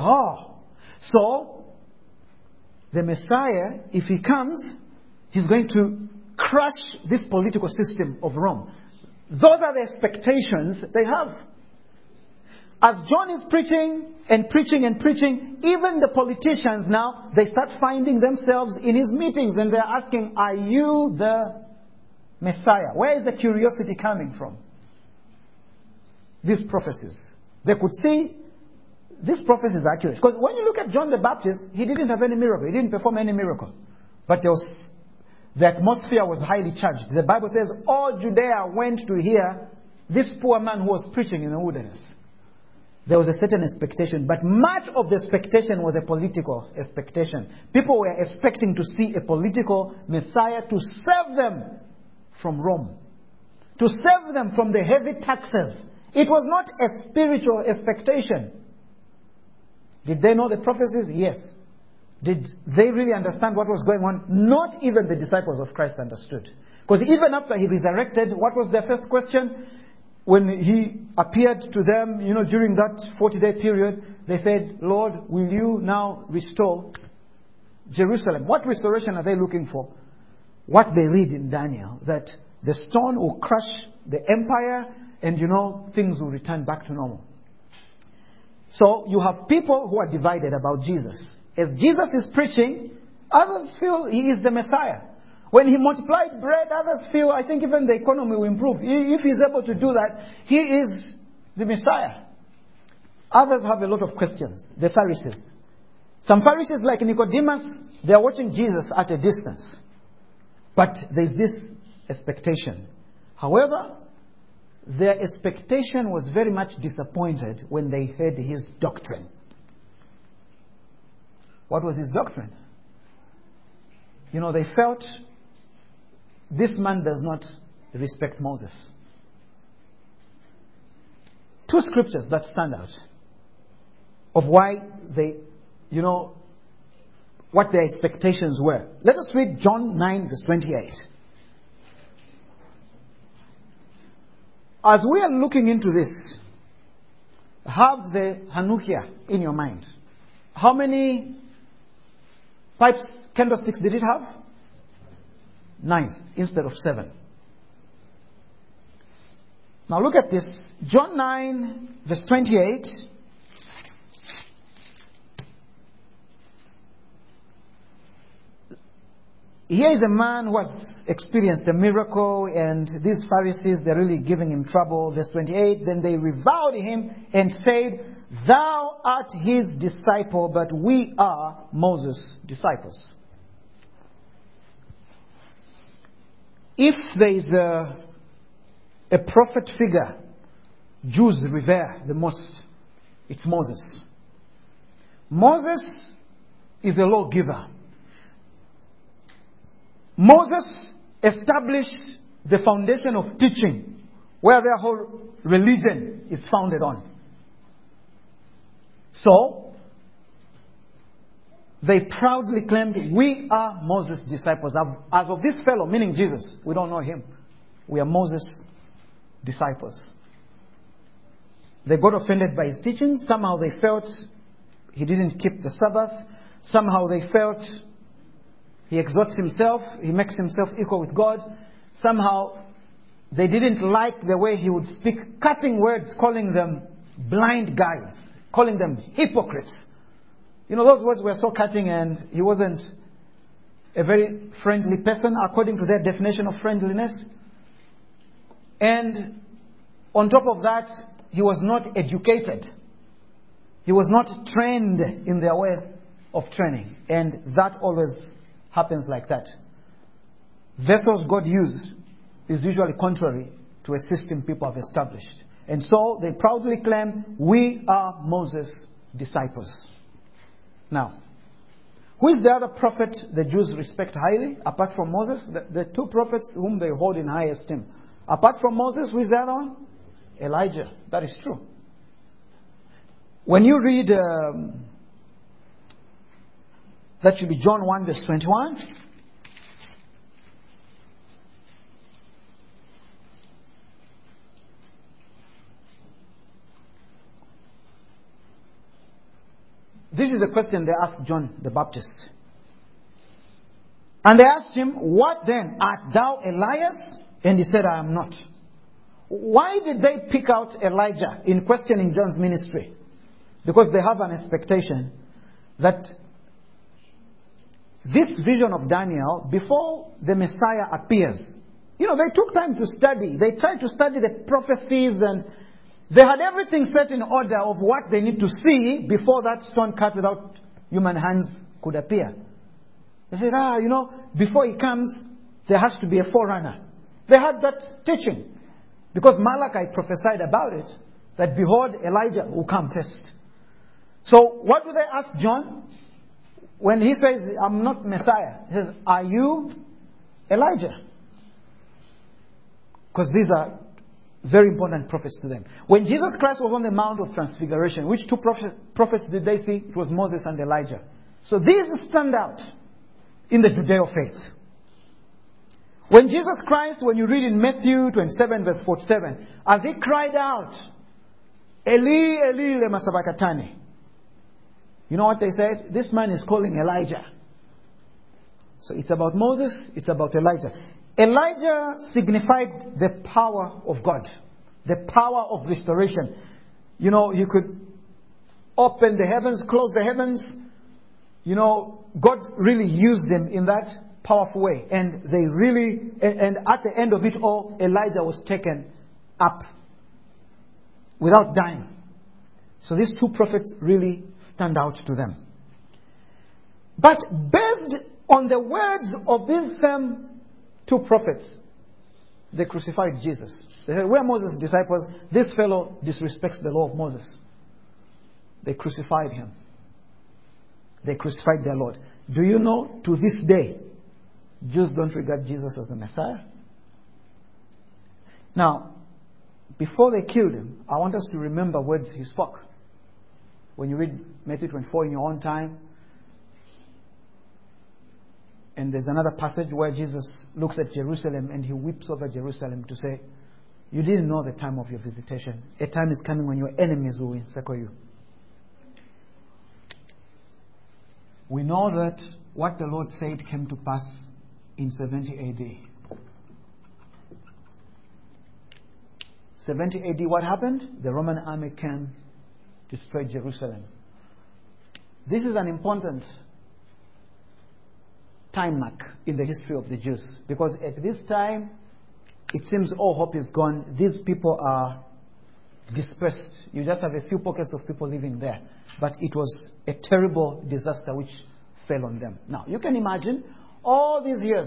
the Messiah, if he comes, he's going to crush this political system of Rome. Those are the expectations they have. As John is preaching and preaching and preaching, even the politicians now, they start finding themselves in his meetings, and they're asking, are you the Messiah? Where is the curiosity coming from? These prophecies. They could see these prophecies are accurate. Because when you look at John the Baptist, he didn't have any miracle. He didn't perform any miracle. But the atmosphere was highly charged. The Bible says all Judea went to hear this poor man who was preaching in the wilderness. There was a certain expectation. But much of the expectation was a political expectation. People were expecting to see a political Messiah to save them from Rome. To save them from the heavy taxes. It was not a spiritual expectation. Did they know the prophecies? Yes. Did they really understand what was going on? Not even the disciples of Christ understood. Because even after he resurrected, what was their first question? When he appeared to them, during that 40-day period, they said, Lord, will you now restore Jerusalem? What restoration are they looking for? What they read in Daniel, that the stone will crush the empire, and things will return back to normal. So you have people who are divided about Jesus. As Jesus is preaching, others feel he is the Messiah. When he multiplied bread, others feel, I think even the economy will improve. If he's able to do that, he is the Messiah. Others have a lot of questions. The Pharisees. Some Pharisees like Nicodemus, they are watching Jesus at a distance. But there is this expectation. However, their expectation was very much disappointed when they heard his doctrine. What was his doctrine? They felt this man does not respect Moses. Two scriptures that stand out of why they, what their expectations were. Let us read John 9 verse 28. As we are looking into this, have the Hanukkah in your mind. How many pipes, candlesticks did it have? 9 instead of 7. Now look at this. John 9 verse 28. Here is a man who has experienced a miracle, and these Pharisees, they're really giving him trouble. Verse 28, then they reviled him and said, thou art his disciple, but we are Moses' disciples. If there is a prophet figure Jews revere the most, it's Moses. Moses is a lawgiver. Moses established the foundation of teaching where their whole religion is founded on. So, they proudly claimed, we are Moses' disciples. As of this fellow, meaning Jesus, we don't know him. We are Moses' disciples. They got offended by his teachings. Somehow they felt he didn't keep the Sabbath. Somehow they felt he exalts himself. He makes himself equal with God. Somehow they didn't like the way he would speak cutting words, calling them blind guides, calling them hypocrites. Those words were so cutting, and he wasn't a very friendly person according to their definition of friendliness. And on top of that, he was not educated. He was not trained in their way of training. And that always happens like that. Vessels God used is usually contrary to a system people have established. And so they proudly claim, we are Moses' disciples. Now, who is the other prophet the Jews respect highly, apart from Moses? The two prophets whom they hold in high esteem. Apart from Moses, who is the other one? Elijah. That is true. When you read, that should be John 1 verse 21. This is the question they asked John the Baptist. And they asked him, what then? Art thou Elias? And he said, I am not. Why did they pick out Elijah in questioning John's ministry? Because they have an expectation that this vision of Daniel, before the Messiah appears, they took time to study. They tried to study the prophecies, and they had everything set in order of what they need to see before that stone cut without human hands could appear. They said, before he comes, there has to be a forerunner. They had that teaching. Because Malachi prophesied about it, that behold, Elijah will come first. So what do they ask John? When he says, I'm not Messiah, he says, are you Elijah? Because these are very important prophets to them. When Jesus Christ was on the Mount of Transfiguration, which two prophets did they see? It was Moses and Elijah. So these stand out in the Judeo faith. When Jesus Christ, when you read in Matthew 27 verse 47, as he cried out, Eli, Eli, lema sabachthani. You know what they said? This man is calling Elijah. So it's about Moses, it's about Elijah. Elijah signified the power of God, the power of restoration. You could open the heavens, close the heavens. God really used them in that powerful way. And they really, and at the end of it all, Elijah was taken up without dying. So these two prophets really stand out to them. But based on the words of these same two prophets, they crucified Jesus. They said, we're Moses' disciples. This fellow disrespects the law of Moses. They crucified him. They crucified their Lord. Do you know, to this day, Jews don't regard Jesus as the Messiah? Now, before they killed him, I want us to remember words he spoke. When you read Matthew 24 in your own time, and there's another passage where Jesus looks at Jerusalem and he weeps over Jerusalem to say, you didn't know the time of your visitation. A time is coming when your enemies will encircle you. We know that what the Lord said came to pass in 70 AD. 70 AD, what happened? The Roman army came, destroyed Jerusalem. This is an important time mark in the history of the Jews, because at this time it seems all hope is gone. These people are dispersed. You just have a few pockets of people living there, but it was a terrible disaster which fell on them. Now you can imagine, all these years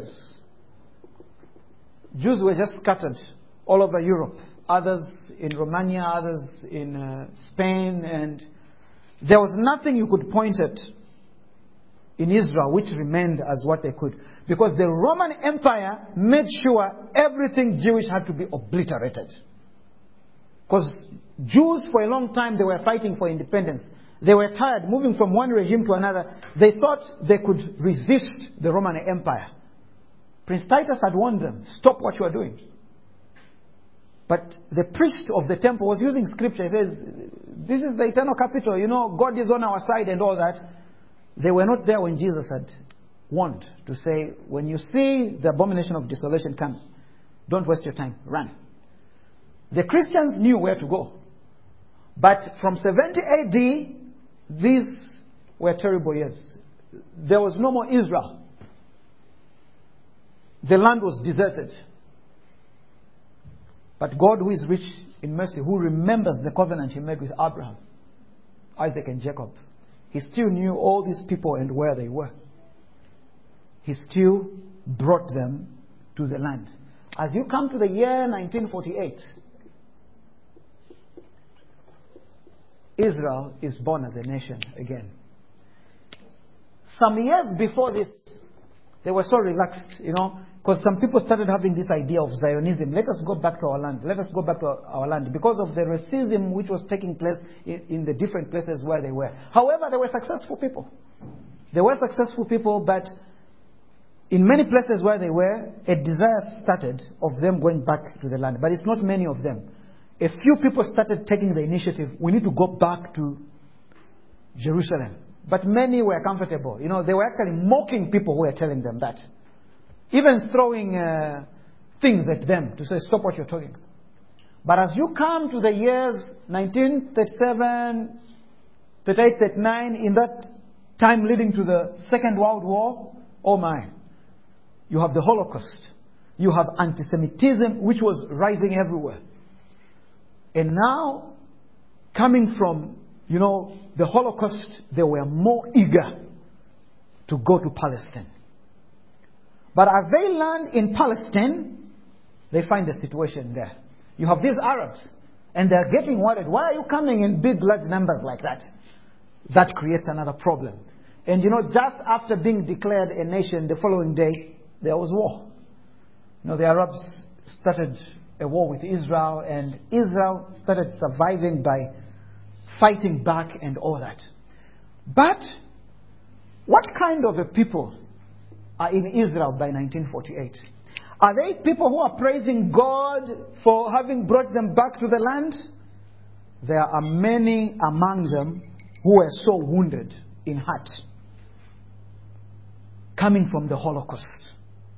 Jews were just scattered all over Europe, others in Romania, others in Spain, and there was nothing you could point at in Israel which remained as what they could, because the Roman Empire made sure everything Jewish had to be obliterated. Because Jews for a long time, they were fighting for independence. They were tired moving from one regime to another. They thought they could resist the Roman Empire. Prince Titus had warned them, stop what you are doing. But the priest of the temple was using scripture. He says, this is the eternal capital, you know, God is on our side and all that. They were not there when Jesus had warned to say, when you see the abomination of desolation come, don't waste your time, run. The Christians knew where to go. But from 70 AD, these were terrible years. There was no more Israel. The land was deserted. But God, who is rich in mercy, who remembers the covenant he made with Abraham, Isaac and Jacob, he still knew all these people and where they were. He still brought them to the land. As you come to the year 1948, Israel is born as a nation again. Some years before this, they were so relaxed, you know, because some people started having this idea of Zionism. Let us go back to our land. Let us go back to our land, because of the racism which was taking place in the different places where they were. However, they were successful people. They were successful people, but in many places where they were, a desire started of them going back to the land. But it's not many of them. A few people started taking the initiative. We need to go back to Jerusalem. But many were comfortable. You know, they were actually mocking people who were telling them that. Even throwing things at them to say, stop what you're talking. But as you come to the years 1937, 38, 39, in that time leading to the Second World War, oh my, you have the Holocaust. You have anti-Semitism, which was rising everywhere. And now, coming from, you know, the Holocaust, they were more eager to go to Palestine. But as they land in Palestine, they find the situation there. You have these Arabs, and they're getting worried. Why are you coming in big, large numbers like that? That creates another problem. And you know, just after being declared a nation, the following day, there was war. You know, the Arabs started a war with Israel, and Israel started surviving by fighting back and all that. But what kind of a people are in Israel by 1948? Are they people who are praising God for having brought them back to the land? There are many among them who were so wounded in heart, coming from the Holocaust.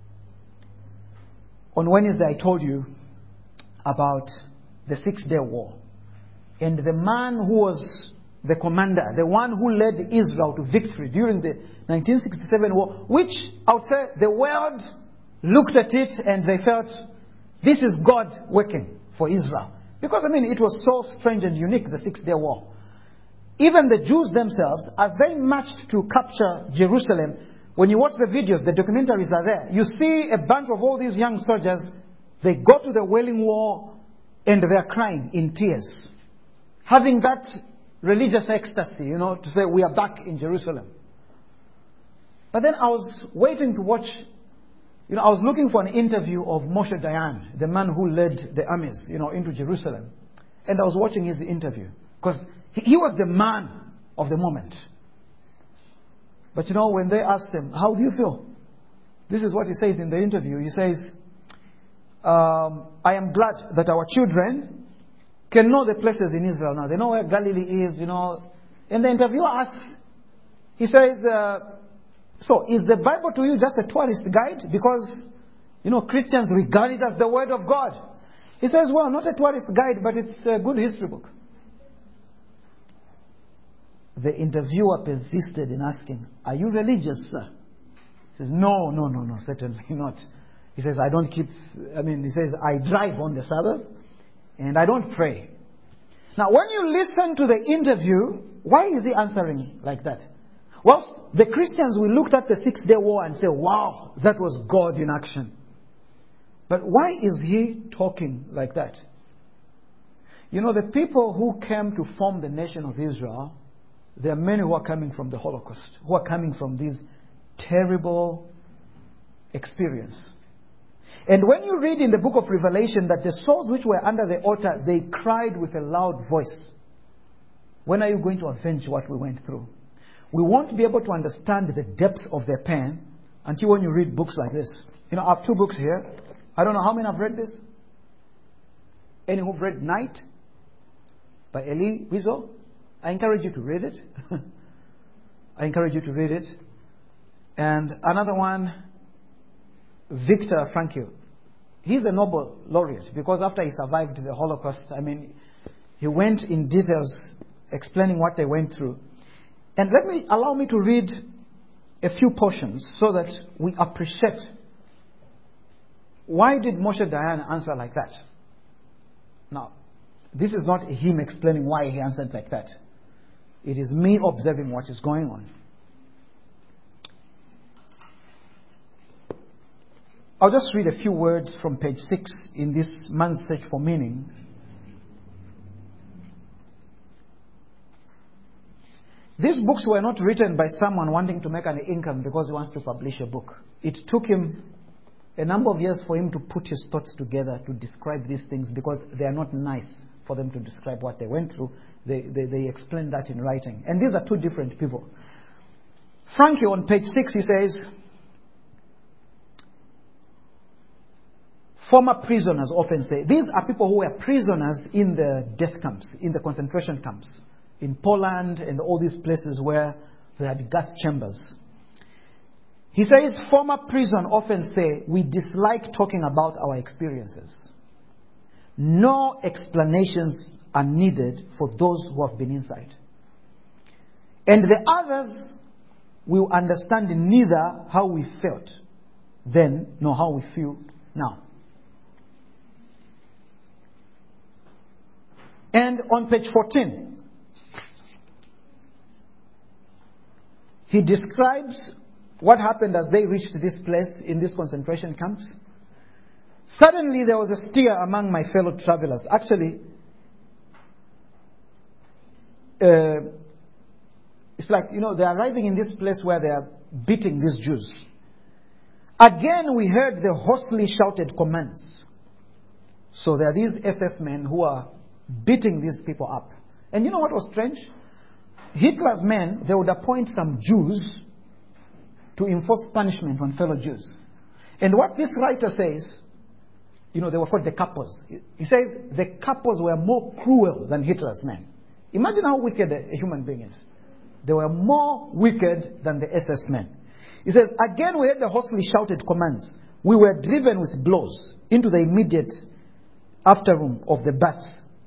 On Wednesday, I told you about the 6-day war. And the man who was the commander, the one who led Israel to victory during the 1967 war, which I would say the world looked at it and they felt, this is God working for Israel. Because, I mean, it was so strange and unique, the 6-day war. even the Jews themselves are very matched to capture Jerusalem. When you watch the videos, the documentaries are there. You see a bunch of all these young soldiers, they go to the Wailing Wall and they're crying in tears. Having that religious ecstasy, to say we are back in Jerusalem. But then I was waiting to watch, I was looking for an interview of Moshe Dayan, the man who led the armies, into Jerusalem. And I was watching his interview. Because he was the man of the moment. But when they asked him, how do you feel? This is what he says in the interview. He says, I am glad that our children can know the places in Israel now. They know where Galilee is, And the interviewer asks, he says, so is the Bible to you just a tourist guide? Because, Christians regard it as the Word of God. He says, well, not a tourist guide, but it's a good history book. The interviewer persisted in asking, are you religious, sir? He says, no, certainly not. He says, he says, I drive on the Sabbath and I don't pray. Now, when you listen to the interview, why is he answering like that? Well, the Christians, we looked at the 6-day war and say, wow, that was God in action. But why is he talking like that? The people who came to form the nation of Israel, there are many who are coming from the Holocaust, who are coming from this terrible experience. And when you read in the book of Revelation that the souls which were under the altar, they cried with a loud voice, when are you going to avenge what we went through? We won't be able to understand the depth of their pain until when you read books like this. I have 2 books here. I don't know how many have read this. Any who've read Night by Elie Wiesel? I encourage you to read it. And another one, Viktor Frankl. He's a Nobel laureate because after he survived the Holocaust, he went in details explaining what they went through. And allow me to read a few portions so that we appreciate why did Moshe Dayan answer like that. Now, this is not him explaining why he answered like that. It is me observing what is going on. I'll just read a few words from page 6 in this Man's Search for Meaning. These books were not written by someone wanting to make an income because he wants to publish a book. It took him a number of years for him to put his thoughts together to describe these things because they are not nice for them to describe what they went through. They explain that in writing. And these are 2 different people. Frankie on page 6, he says, former prisoners often say, these are people who were prisoners in the death camps, in the concentration camps, in Poland and all these places where they had gas chambers. He says, former prison often say, we dislike talking about our experiences. No explanations are needed for those who have been inside. And the others will understand neither how we felt then nor how we feel now. And on page 14, he describes what happened as they reached this place in these concentration camps. Suddenly there was a stir among my fellow travelers. Actually, it's like, they're arriving in this place where they are beating these Jews. Again, we heard the hoarsely shouted commands. So there are these SS men who are beating these people up. And you know what was strange? Hitler's men, they would appoint some Jews to enforce punishment on fellow Jews. And what this writer says, they were called the Kapos. He says the Kapos were more cruel than Hitler's men. Imagine how wicked a human being is. They were more wicked than the SS men. He says, again we heard the hoarsely shouted commands. We were driven with blows into the immediate afterroom of the bath.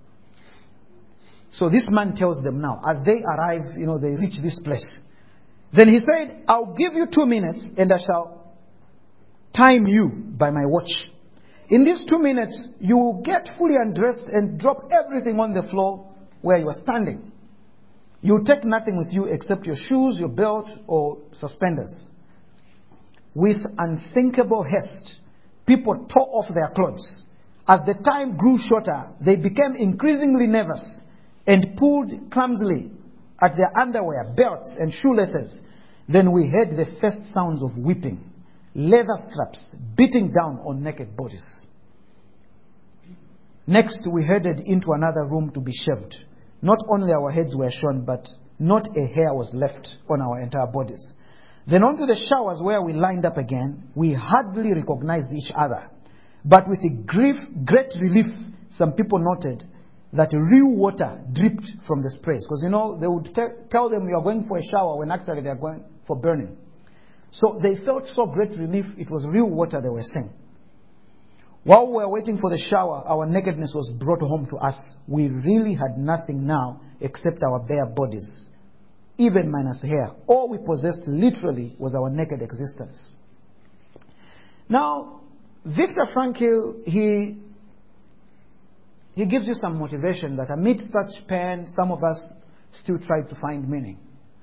So this man tells them now, as they arrive, they reach this place. Then he said, I'll give you 2 minutes and I shall time you by my watch. In these 2 minutes, you will get fully undressed and drop everything on the floor where you are standing. You take nothing with you except your shoes, your belt, or suspenders. With unthinkable haste, people tore off their clothes. As the time grew shorter, they became increasingly nervous and pulled clumsily at their underwear, belts, and shoelaces. Then we heard the first sounds of whipping, leather straps beating down on naked bodies. Next, we headed into another room to be shaved. Not only our heads were shorn, but not a hair was left on our entire bodies. Then onto the showers where we lined up again. We hardly recognized each other. But with a great relief, some people noted that real water dripped from the sprays. Because, they would tell them you are going for a shower when actually they are going for burning. So they felt so great relief, it was real water they were saying. While we were waiting for the shower, our nakedness was brought home to us. We really had nothing now except our bare bodies, even minus hair. All we possessed literally was our naked existence. Now, Viktor Frankl, he gives you some motivation that amid such pain, some of us still try to find meaning.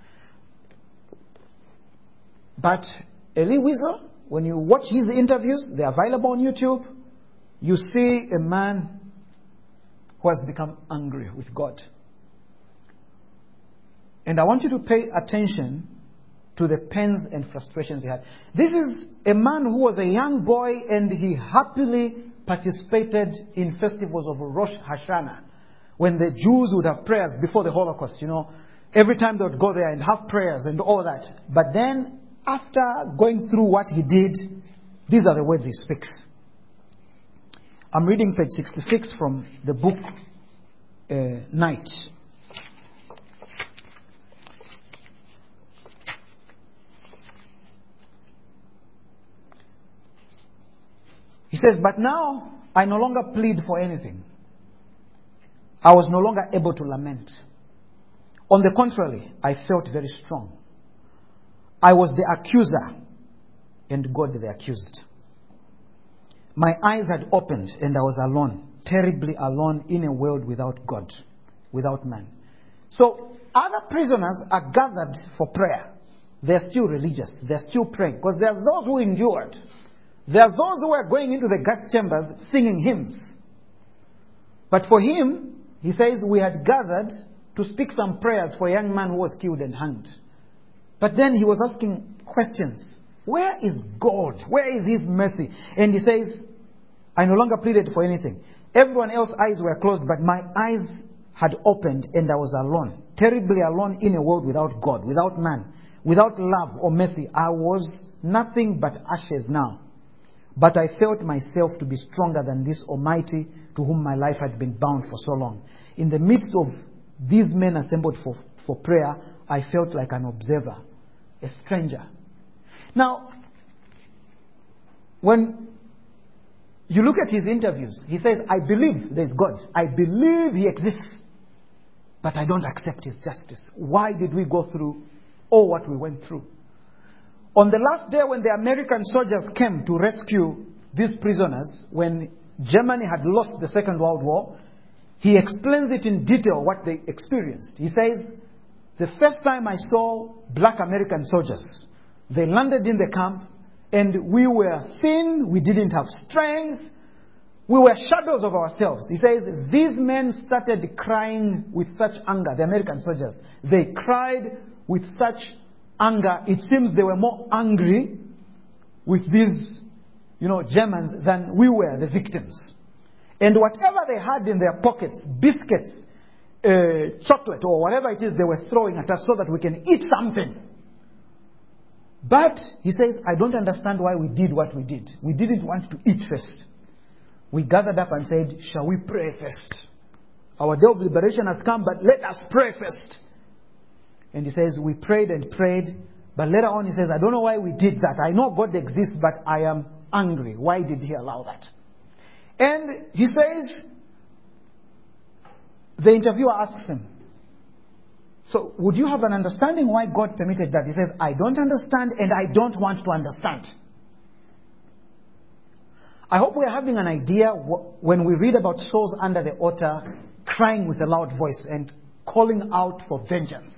But Elie Wiesel, when you watch his interviews, they're available on YouTube, you see a man who has become angry with God. And I want you to pay attention to the pains and frustrations he had. This is a man who was a young boy and he happily participated in festivals of Rosh Hashanah, when the Jews would have prayers before the Holocaust. Every time they would go there and have prayers and all that. But then, after going through what he did, these are the words he speaks. I'm reading page 66 from the book Night. He says, but now I no longer plead for anything. I was no longer able to lament. On the contrary, I felt very strong. I was the accuser and God the accused. My eyes had opened and I was alone, terribly alone in a world without God, without man. So other prisoners are gathered for prayer. They're still religious. They're still praying because there are those who endured. There are those who are going into the gas chambers singing hymns. But for him, he says, we had gathered to speak some prayers for a young man who was killed and hanged. But then he was asking questions. Where is God? Where is His mercy? And he says, I no longer pleaded for anything. Everyone else's eyes were closed, but my eyes had opened and I was alone. Terribly alone in a world without God, without man, without love or mercy. I was nothing but ashes now. But I felt myself to be stronger than this Almighty to whom my life had been bound for so long. In the midst of these men assembled for prayer, I felt like an observer, a stranger. Now, when you look at his interviews, he says, I believe there is God. I believe He exists. But I don't accept His justice. Why did we go through all what we went through? On the last day when the American soldiers came to rescue these prisoners, when Germany had lost the Second World War, he explains it in detail what they experienced. He says, the first time I saw black American soldiers, they landed in the camp and we were thin, we didn't have strength, we were shadows of ourselves. He says, these men started crying with such anger, the American soldiers. They cried with such anger. It seems they were more angry with these, Germans than we were, the victims. And whatever they had in their pockets, biscuits, chocolate, or whatever it is they were throwing at us so that we can eat something. But, he says, I don't understand why we did what we did. We didn't want to eat first. We gathered up and said, shall we pray first? Our day of liberation has come, but let us pray first. And he says, we prayed and prayed, but later on he says, I don't know why we did that. I know God exists, but I am angry. Why did He allow that? And he says, the interviewer asks him, so would you have an understanding why God permitted that? He says, I don't understand and I don't want to understand. I hope we're having an idea when we read about souls under the altar crying with a loud voice and calling out for vengeance.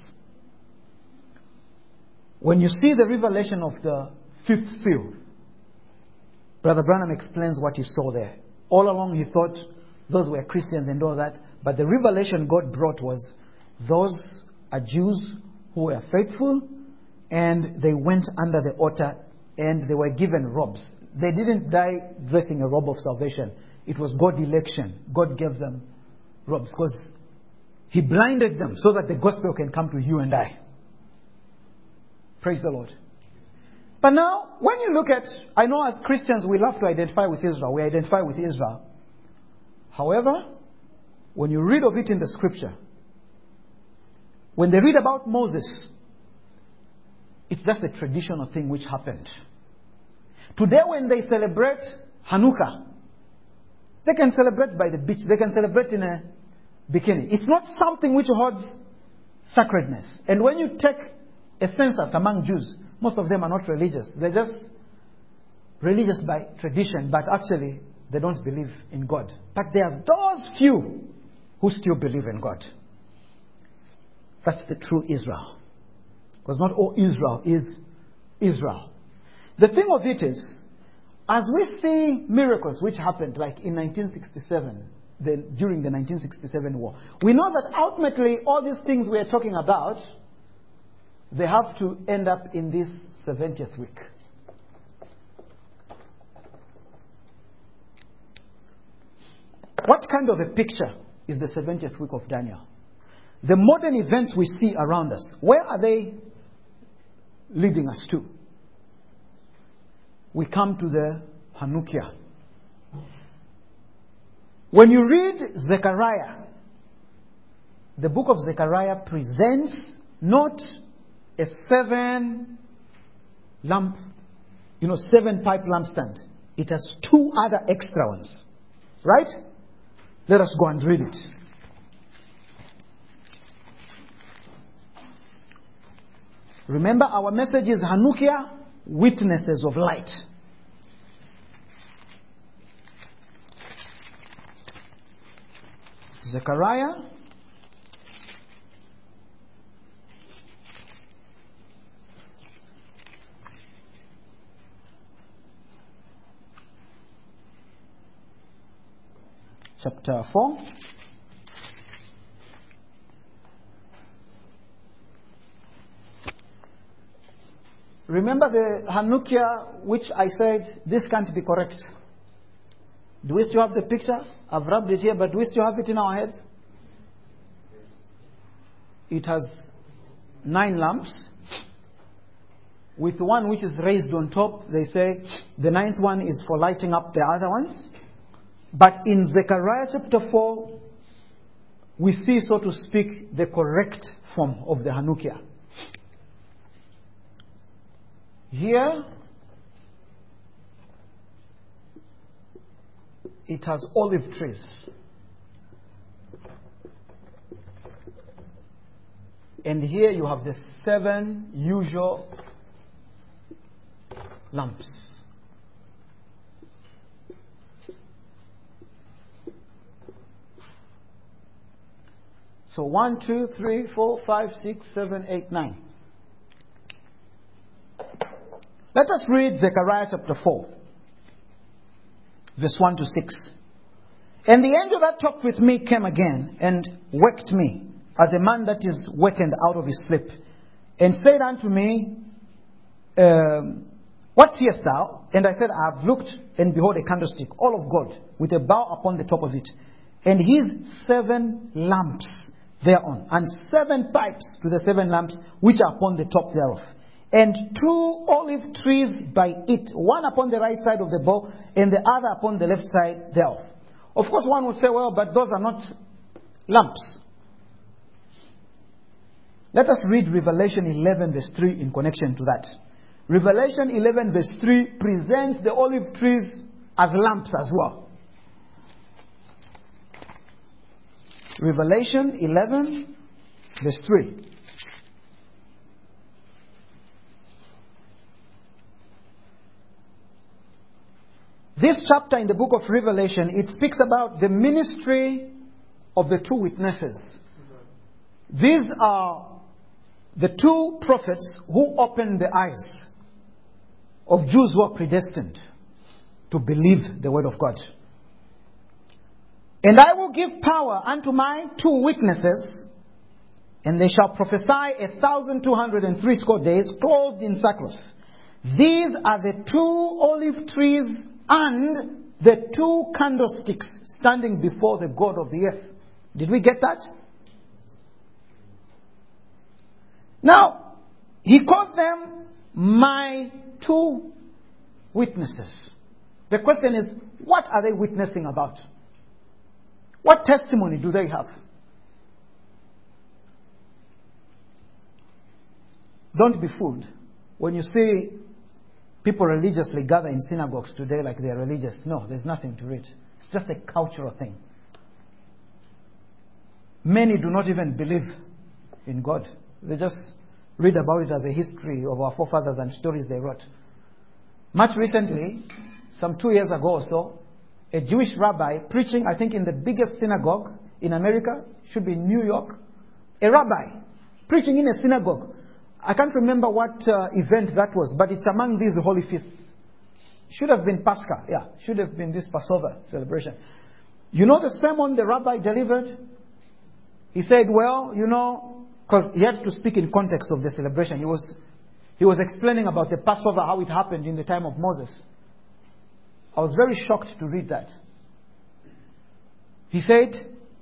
When you see the revelation of the fifth seal, Brother Branham explains what he saw there. All along he thought those were Christians and all that, but the revelation God brought was those are Jews who were faithful, and they went under the altar and they were given robes. They didn't die dressing a robe of salvation. It was God's election. God gave them robes because He blinded them so that the gospel can come to you and I. Praise the Lord. But now, when you look at, I know as Christians we love to identify with Israel. We identify with Israel. However, when you read of it in the scripture, when they read about Moses, it's just a traditional thing which happened. Today when they celebrate Hanukkah, they can celebrate by the beach. They can celebrate in a bikini. It's not something which holds sacredness. And when you take a census among Jews, most of them are not religious. They're just religious by tradition, but actually they don't believe in God. But there are those few who still believe in God. That's the true Israel. Because not all Israel is Israel. The thing of it is, as we see miracles which happened like in 1967, during the 1967 war, we know that ultimately all these things we are talking about, they have to end up in this 70th week. What kind of a picture is the 70th week of Daniel? The modern events we see around us, where are they leading us to? We come to the Hanukkah. When you read Zechariah, the book of Zechariah presents not a 7-lamp, 7-pipe lampstand. It has 2 other extra ones. Right? Let us go and read it. Remember, our message is Hanukkah, witnesses of light. Zechariah chapter 4. Remember the Hanukkah which I said, this can't be correct. Do we still have the picture? I've rubbed it here, but do we still have it in our heads? It has 9 lamps. With one which is raised on top, they say the 9th one is for lighting up the other ones. But in Zechariah chapter 4, we see, so to speak, the correct form of the Hanukkah. Here, it has olive trees. And here you have the 7 usual lamps. So 1, 2, 3, 4, 5, 6, 7, 8, 9. Let us read Zechariah chapter 4, verse 1 to 6. And the angel that talked with me came again and waked me, as a man that is wakened out of his sleep, and said unto me, what seest thou? And I said, I have looked, and behold, a candlestick, all of gold, with a bow upon the top of it, and his 7 lamps thereon, and 7 pipes to the 7 lamps which are upon the top thereof, and 2 olive trees by it, one upon the right side of the bow, and the other upon the left side thereof. Of course, one would say, well, but those are not lamps. Let us read Revelation 11 verse 3 in connection to that. Revelation 11 verse 3 presents the olive trees as lamps as well. Revelation 11 verse 3. This chapter in the book of Revelation, it speaks about the ministry of the 2 witnesses. These are the two prophets who opened the eyes of Jews who are predestined to believe the word of God. And I will give power unto my two witnesses, and they shall prophesy 1,260 days, clothed in sackcloth. These are the two olive trees and the two candlesticks standing before the God of the earth. Did we get that? Now, he calls them my two witnesses. The question is, what are they witnessing about? What testimony do they have? Don't be fooled. When you see people religiously gather in synagogues today like they are religious, no, there's nothing to it. It's just a cultural thing. Many do not even believe in God. They just read about it as a history of our forefathers and stories they wrote. Much recently, some 2 years ago or so, a Jewish rabbi preaching, I think, in the biggest synagogue in America, should be in New York, a rabbi preaching in a synagogue. I can't remember what event that was, but it's among these holy feasts. Should have been Pascha, yeah, should have been this Passover celebration. You know the sermon the rabbi delivered? He said, well, you know, because he had to speak in context of the celebration. He was explaining about the Passover, how it happened in the time of Moses. I was very shocked to read that. He said,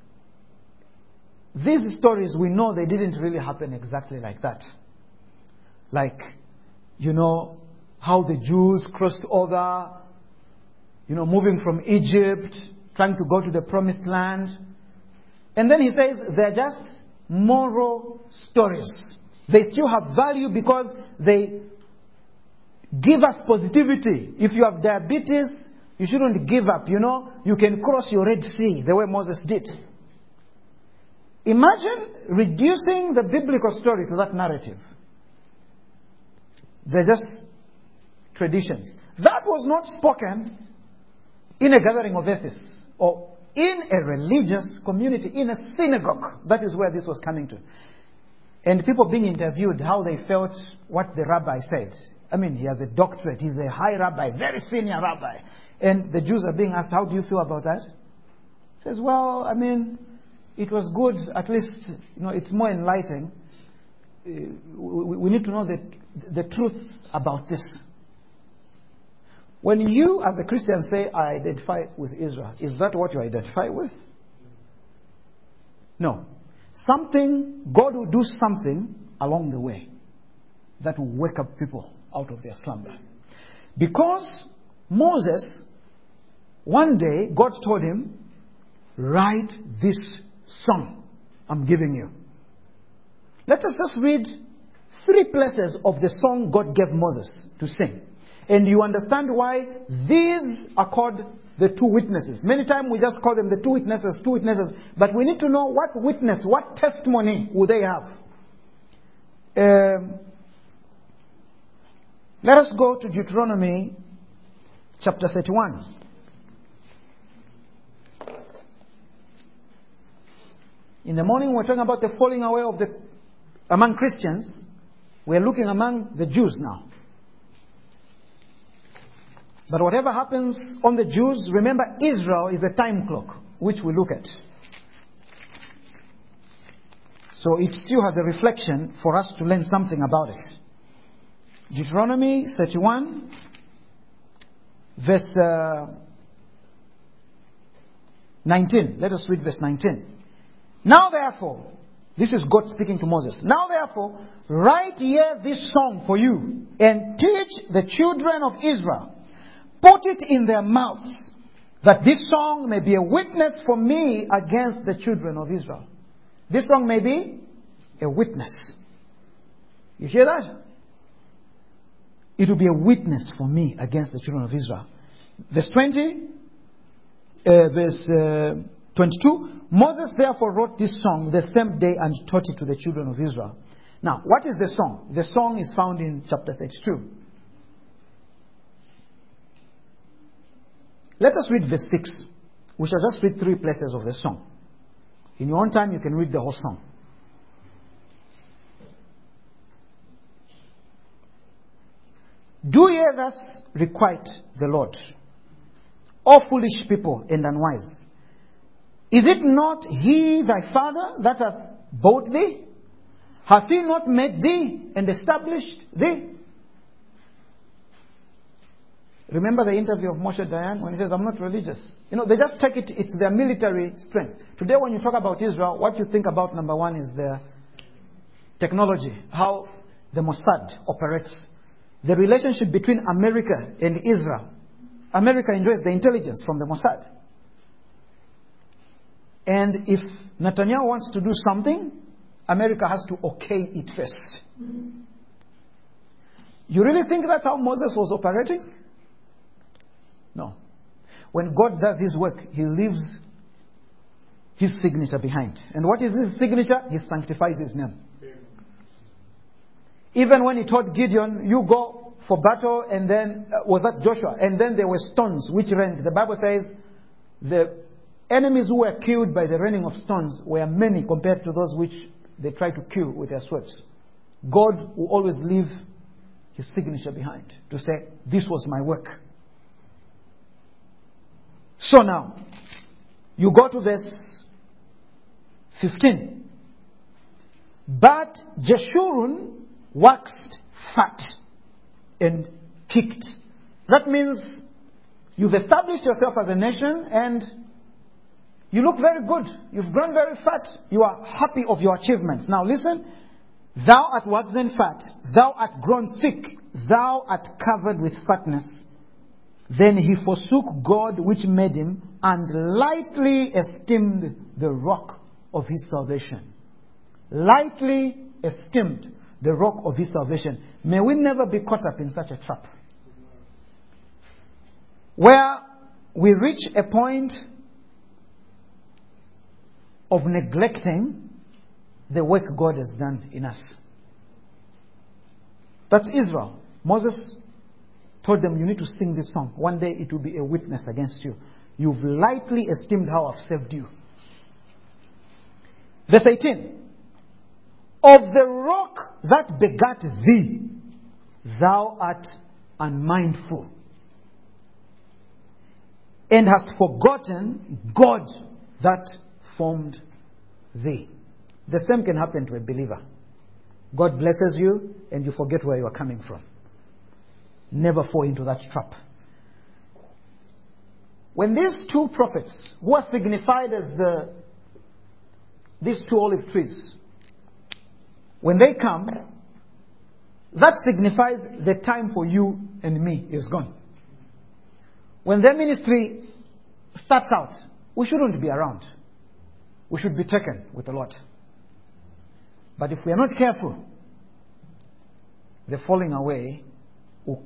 these stories, we know they didn't really happen exactly like that. Like, you know, how the Jews crossed over, you know, moving from Egypt, trying to go to the promised land. And then he says, they're just moral stories. They still have value because they give us positivity. If you have diabetes, you shouldn't give up, you know. You can cross your Red Sea the way Moses did. Imagine reducing the biblical story to that narrative. They're just traditions. That was not spoken in a gathering of atheists or in a religious community, in a synagogue. That is where this was coming to. And people being interviewed, how they felt what the rabbi said. I mean, he has a doctorate. He's a high rabbi, very senior rabbi. And the Jews are being asked, how do you feel about that? He says, well, I mean, it was good. At least, you know, it's more enlightening. We need to know the truth about this. When you, as a Christian, say, I identify with Israel, is that what you identify with? No. God will do something along the way that will wake up people out of their slumber. Because Moses, one day, God told him, write this song I'm giving you. Let us just read 3 places of the song God gave Moses to sing. And you understand why these are called the two witnesses. Many times we just call them the two witnesses. But we need to know what witness, what testimony will they have. Let us go to Deuteronomy chapter 31. In the morning we're talking about the falling away of among Christians. We're looking among the Jews now. But whatever happens on the Jews, remember Israel is a time clock, which we look at. So it still has a reflection for us to learn something about it. Deuteronomy 31, verse 19. Let us read verse 19. Now therefore, this is God speaking to Moses. Now therefore, write here this song for you, and teach the children of Israel. Put it in their mouths, that this song may be a witness for me against the children of Israel. This song may be a witness. You hear that? It will be a witness for me against the children of Israel. Verse 20, verse 22. Moses therefore wrote this song the same day and taught it to the children of Israel. Now, what is the song? The song is found in chapter 32. Let us read verse 6. We shall just read 3 places of the song. In your own time, you can read the whole song. Do ye thus requite the Lord, O foolish people and unwise? Is it not he thy father that hath bought thee? Hath he not made thee and established thee? Remember the interview of Moshe Dayan when he says, I'm not religious. They just take it, it's their military strength. Today when you talk about Israel, what you think about, number one, is their technology, how the Mossad operates. The relationship between America and Israel. America enjoys the intelligence from the Mossad. And if Netanyahu wants to do something, America has to okay it first. You really think that's how Moses was operating? No. When God does his work, he leaves his signature behind. And what is his signature? He sanctifies his name. Even when he told Gideon, you go for battle, and then, was that Joshua? And then there were stones which rained. The Bible says the enemies who were killed by the raining of stones were many compared to those which they tried to kill with their swords. God will always leave his signature behind to say, this was my work. So now, you go to verse 15. But Jeshurun waxed fat and kicked. That means you've established yourself as a nation and you look very good. You've grown very fat. You are happy of your achievements. Now listen. Thou art waxen fat. Thou art grown thick. Thou art covered with fatness. Then he forsook God which made him and lightly esteemed the rock of his salvation. Lightly esteemed the rock of his salvation. May we never be caught up in such a trap, where we reach a point of neglecting the work God has done in us. That's Israel. Moses told them, you need to sing this song. One day it will be a witness against you. You've lightly esteemed how I've saved you. Verse 18. Of the rock that begat thee, thou art unmindful, and hast forgotten God that formed thee. The same can happen to a believer. God blesses you and you forget where you are coming from. Never fall into that trap. When these two prophets, who are signified as these two olive trees, when they come, that signifies the time for you and me is gone. When their ministry starts out, we shouldn't be around. We should be taken with the Lord. But if we are not careful, the falling away will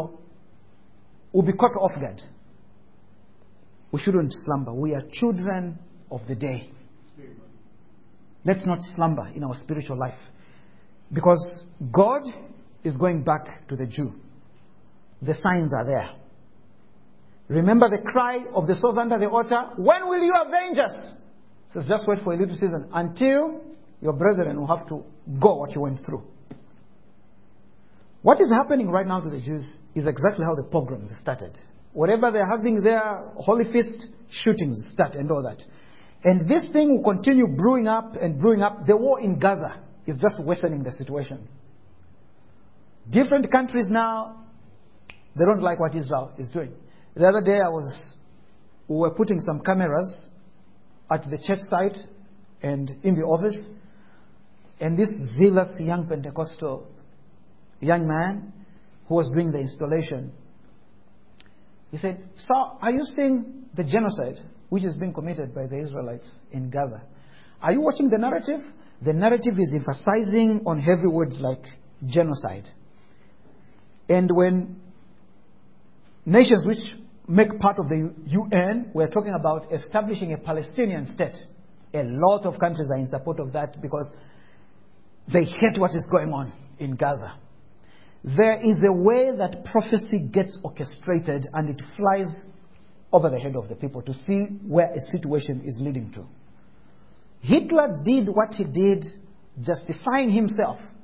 be caught off guard. We shouldn't slumber. We are children of the day. Let's not slumber in our spiritual life. Because God is going back to the Jew. The signs are there. Remember the cry of the souls under the altar? When will you avenge us? It says, just wait for a little season until your brethren will have to go what you went through. What is happening right now to the Jews is exactly how the pogroms started. Whatever they're having there, Holy Fist shootings start and all that. And this thing will continue brewing up and brewing up. The war in Gaza is just worsening the situation. Different countries now, they don't like what Israel is doing. The other day we were putting some cameras at the church site and in the office. And this zealous young Pentecostal young man who was doing the installation, he said, "Sir, are you seeing the genocide which is being committed by the Israelites in Gaza? Are you watching the narrative? The narrative is emphasizing on heavy words like genocide. And when nations which make part of the UN were talking about establishing a Palestinian state, a lot of countries are in support of that because they hate what is going on in Gaza. There is a way that prophecy gets orchestrated and it flies over the head of the people to see where a situation is leading to. Hitler did what he did, justifying himself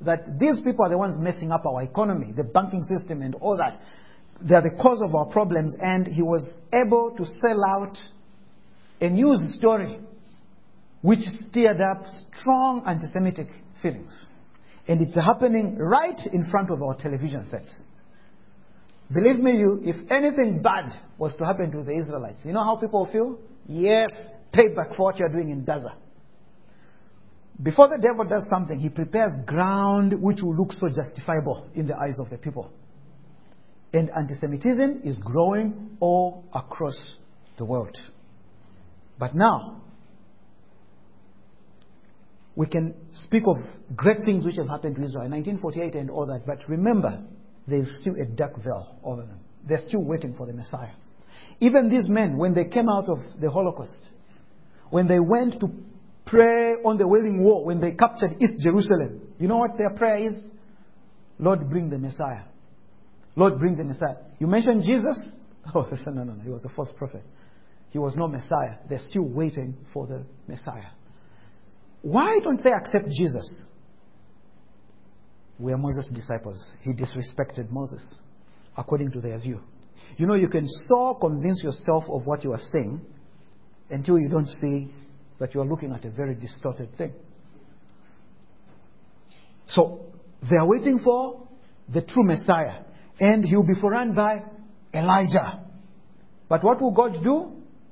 that these people are the ones messing up our economy, the banking system and all that. They are the cause of our problems. And he was able to sell out a news story which stirred up strong anti-Semitic feelings. And it's happening right in front of our television sets. Believe me, if anything bad was to happen to the Israelites, you know how people feel? Yes, payback for what you're doing in Gaza. Before the devil does something, he prepares ground which will look so justifiable in the eyes of the people. And anti-Semitism is growing all across the world. But now, we can speak of great things which have happened to Israel, 1948 and all that. But remember, there is still a dark veil over them. They're still waiting for the Messiah. Even these men, when they came out of the Holocaust, when they went to pray on the Wailing Wall, when they captured East Jerusalem, you know what their prayer is? Lord, bring the Messiah. Lord, bring the Messiah. You mentioned Jesus? Oh, no. He was a false prophet. He was no Messiah. They're still waiting for the Messiah. Why don't they accept Jesus? We are Moses' disciples. He disrespected Moses, according to their view. You know, you can so convince yourself of what you are saying until you don't see that you are looking at a very distorted thing. So, they are waiting for the true Messiah. And he will be forerun by Elijah. But what will God do?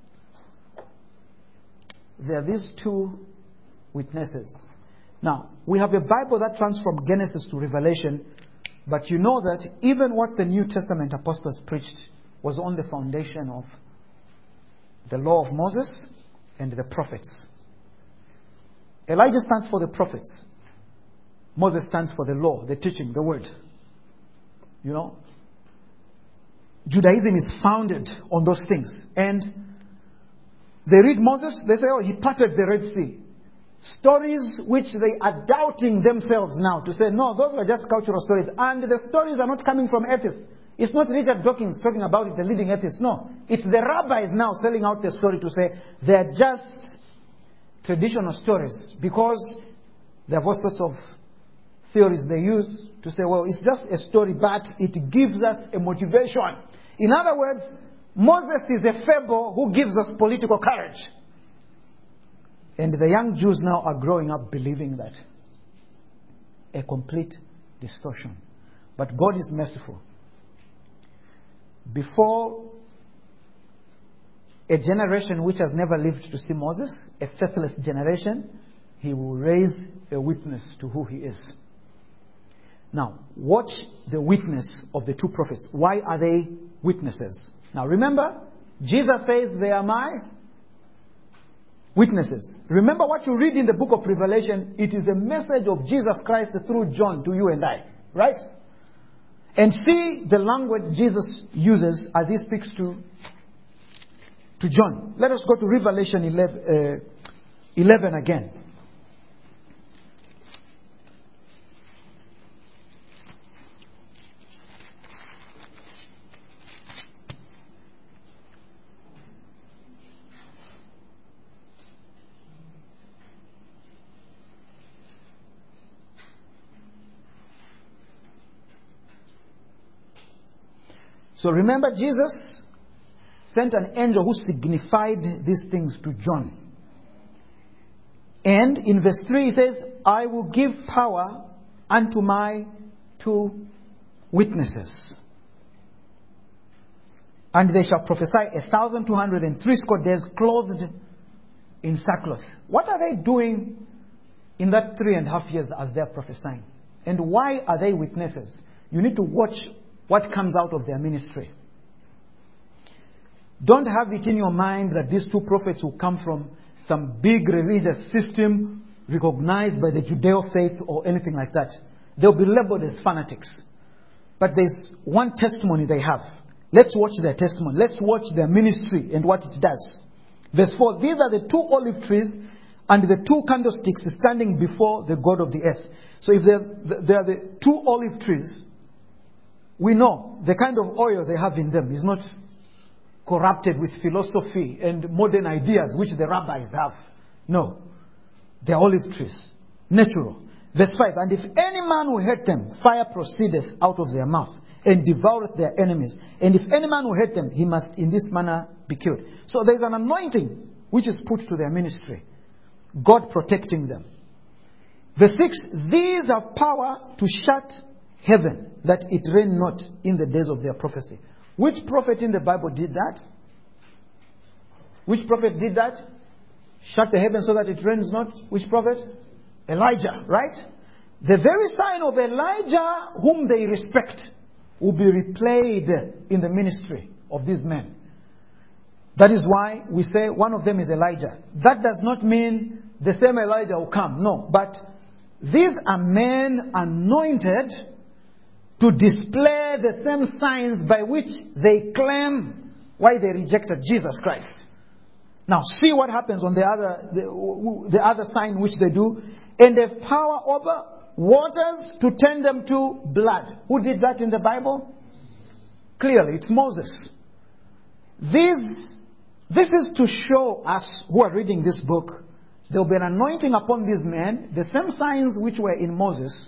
There are these two witnesses. Now, we have a Bible that runs from Genesis to Revelation, but you know that even what the New Testament apostles preached was on the foundation of the law of Moses and the prophets. Elijah stands for the prophets. Moses stands for the law, the teaching, the word. You know, Judaism is founded on those things. And they read Moses, they say, oh, he parted the Red Sea. Stories which they are doubting themselves now to say, no, those are just cultural stories. And the stories are not coming from atheists. It's not Richard Dawkins talking about it, the leading atheist. No, it's the rabbis now selling out the story to say they're just traditional stories. Because there are all sorts of theories they use to say, well, it's just a story, but it gives us a motivation. In other words, Moses is a fable who gives us political courage. And the young Jews now are growing up believing that. A complete distortion. But God is merciful. Before a generation which has never lived to see Moses, a faithless generation, he will raise a witness to who he is. Now, watch the witness of the two prophets. Why are they witnesses? Now, remember, Jesus says they are my witnesses. Remember what you read in the book of Revelation. It is a message of Jesus Christ through John to you and I. Right? And see the language Jesus uses as he speaks to John. Let us go to Revelation 11 again. So remember, Jesus sent an angel who signified these things to John. And in verse 3 he says, I will give power unto my two witnesses. And they shall prophesy 1,260 days clothed in sackcloth. What are they doing in that 3.5 years as they're prophesying? And why are they witnesses? You need to watch what comes out of their ministry. Don't have it in your mind that these two prophets will come from some big religious system recognized by the Judeo faith or anything like that. They'll be labeled as fanatics. But there's one testimony they have. Let's watch their testimony. Let's watch their ministry and what it does. Verse 4, these are the two olive trees and the two candlesticks standing before the God of the earth. So if they are the two olive trees, we know the kind of oil they have in them is not corrupted with philosophy and modern ideas which the rabbis have. No. They're olive trees. Natural. Verse 5, and if any man will hate them, fire proceedeth out of their mouth, and devoureth their enemies. And if any man will hate them, he must in this manner be killed. So there is an anointing which is put to their ministry. God protecting them. Verse 6, these have power to shut heaven, that it rain not in the days of their prophecy. Which prophet in the Bible did that? Which prophet did that? Shut the heaven so that it rains not? Which prophet? Elijah, right? The very sign of Elijah, whom they respect, will be replayed in the ministry of these men. That is why we say one of them is Elijah. That does not mean the same Elijah will come. No. But these are men anointed to display the same signs by which they claim why they rejected Jesus Christ. Now see what happens on the other sign which they do. And they have power over waters to turn them to blood. Who did that in the Bible? Clearly, it's Moses. This is to show us who are reading this book, there will be an anointing upon these men. The same signs which were in Moses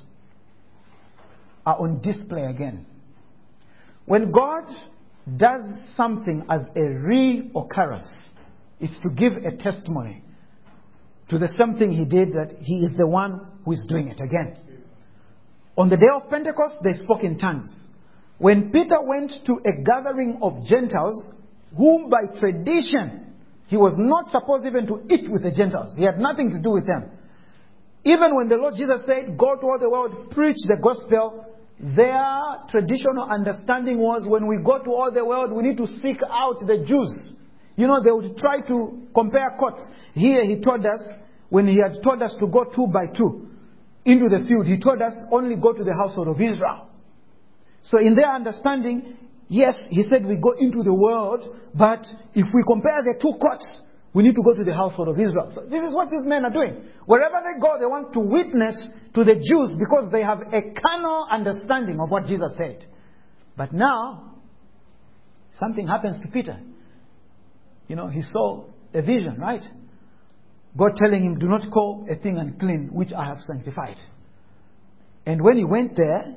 are on display again. When God does something as a reoccurrence, it's to give a testimony to the same thing he did, that he is the one who is doing it again. On the day of Pentecost, they spoke in tongues. When Peter went to a gathering of Gentiles, whom by tradition he was not supposed even to eat with the Gentiles. He had nothing to do with them. Even when the Lord Jesus said, go to all the world, preach the gospel, their traditional understanding was, when we go to all the world, we need to seek out the Jews. You know, they would try to compare courts. Here he told us, when he had told us to go 2 by 2 into the field, he told us only go to the household of Israel. So in their understanding, yes, he said we go into the world, but if we compare the 2 courts, we need to go to the household of Israel. So this is what these men are doing. Wherever they go, they want to witness to the Jews because they have a carnal understanding of what Jesus said. But now, something happens to Peter. You know, he saw a vision, right? God telling him, do not call a thing unclean which I have sanctified. And when he went there,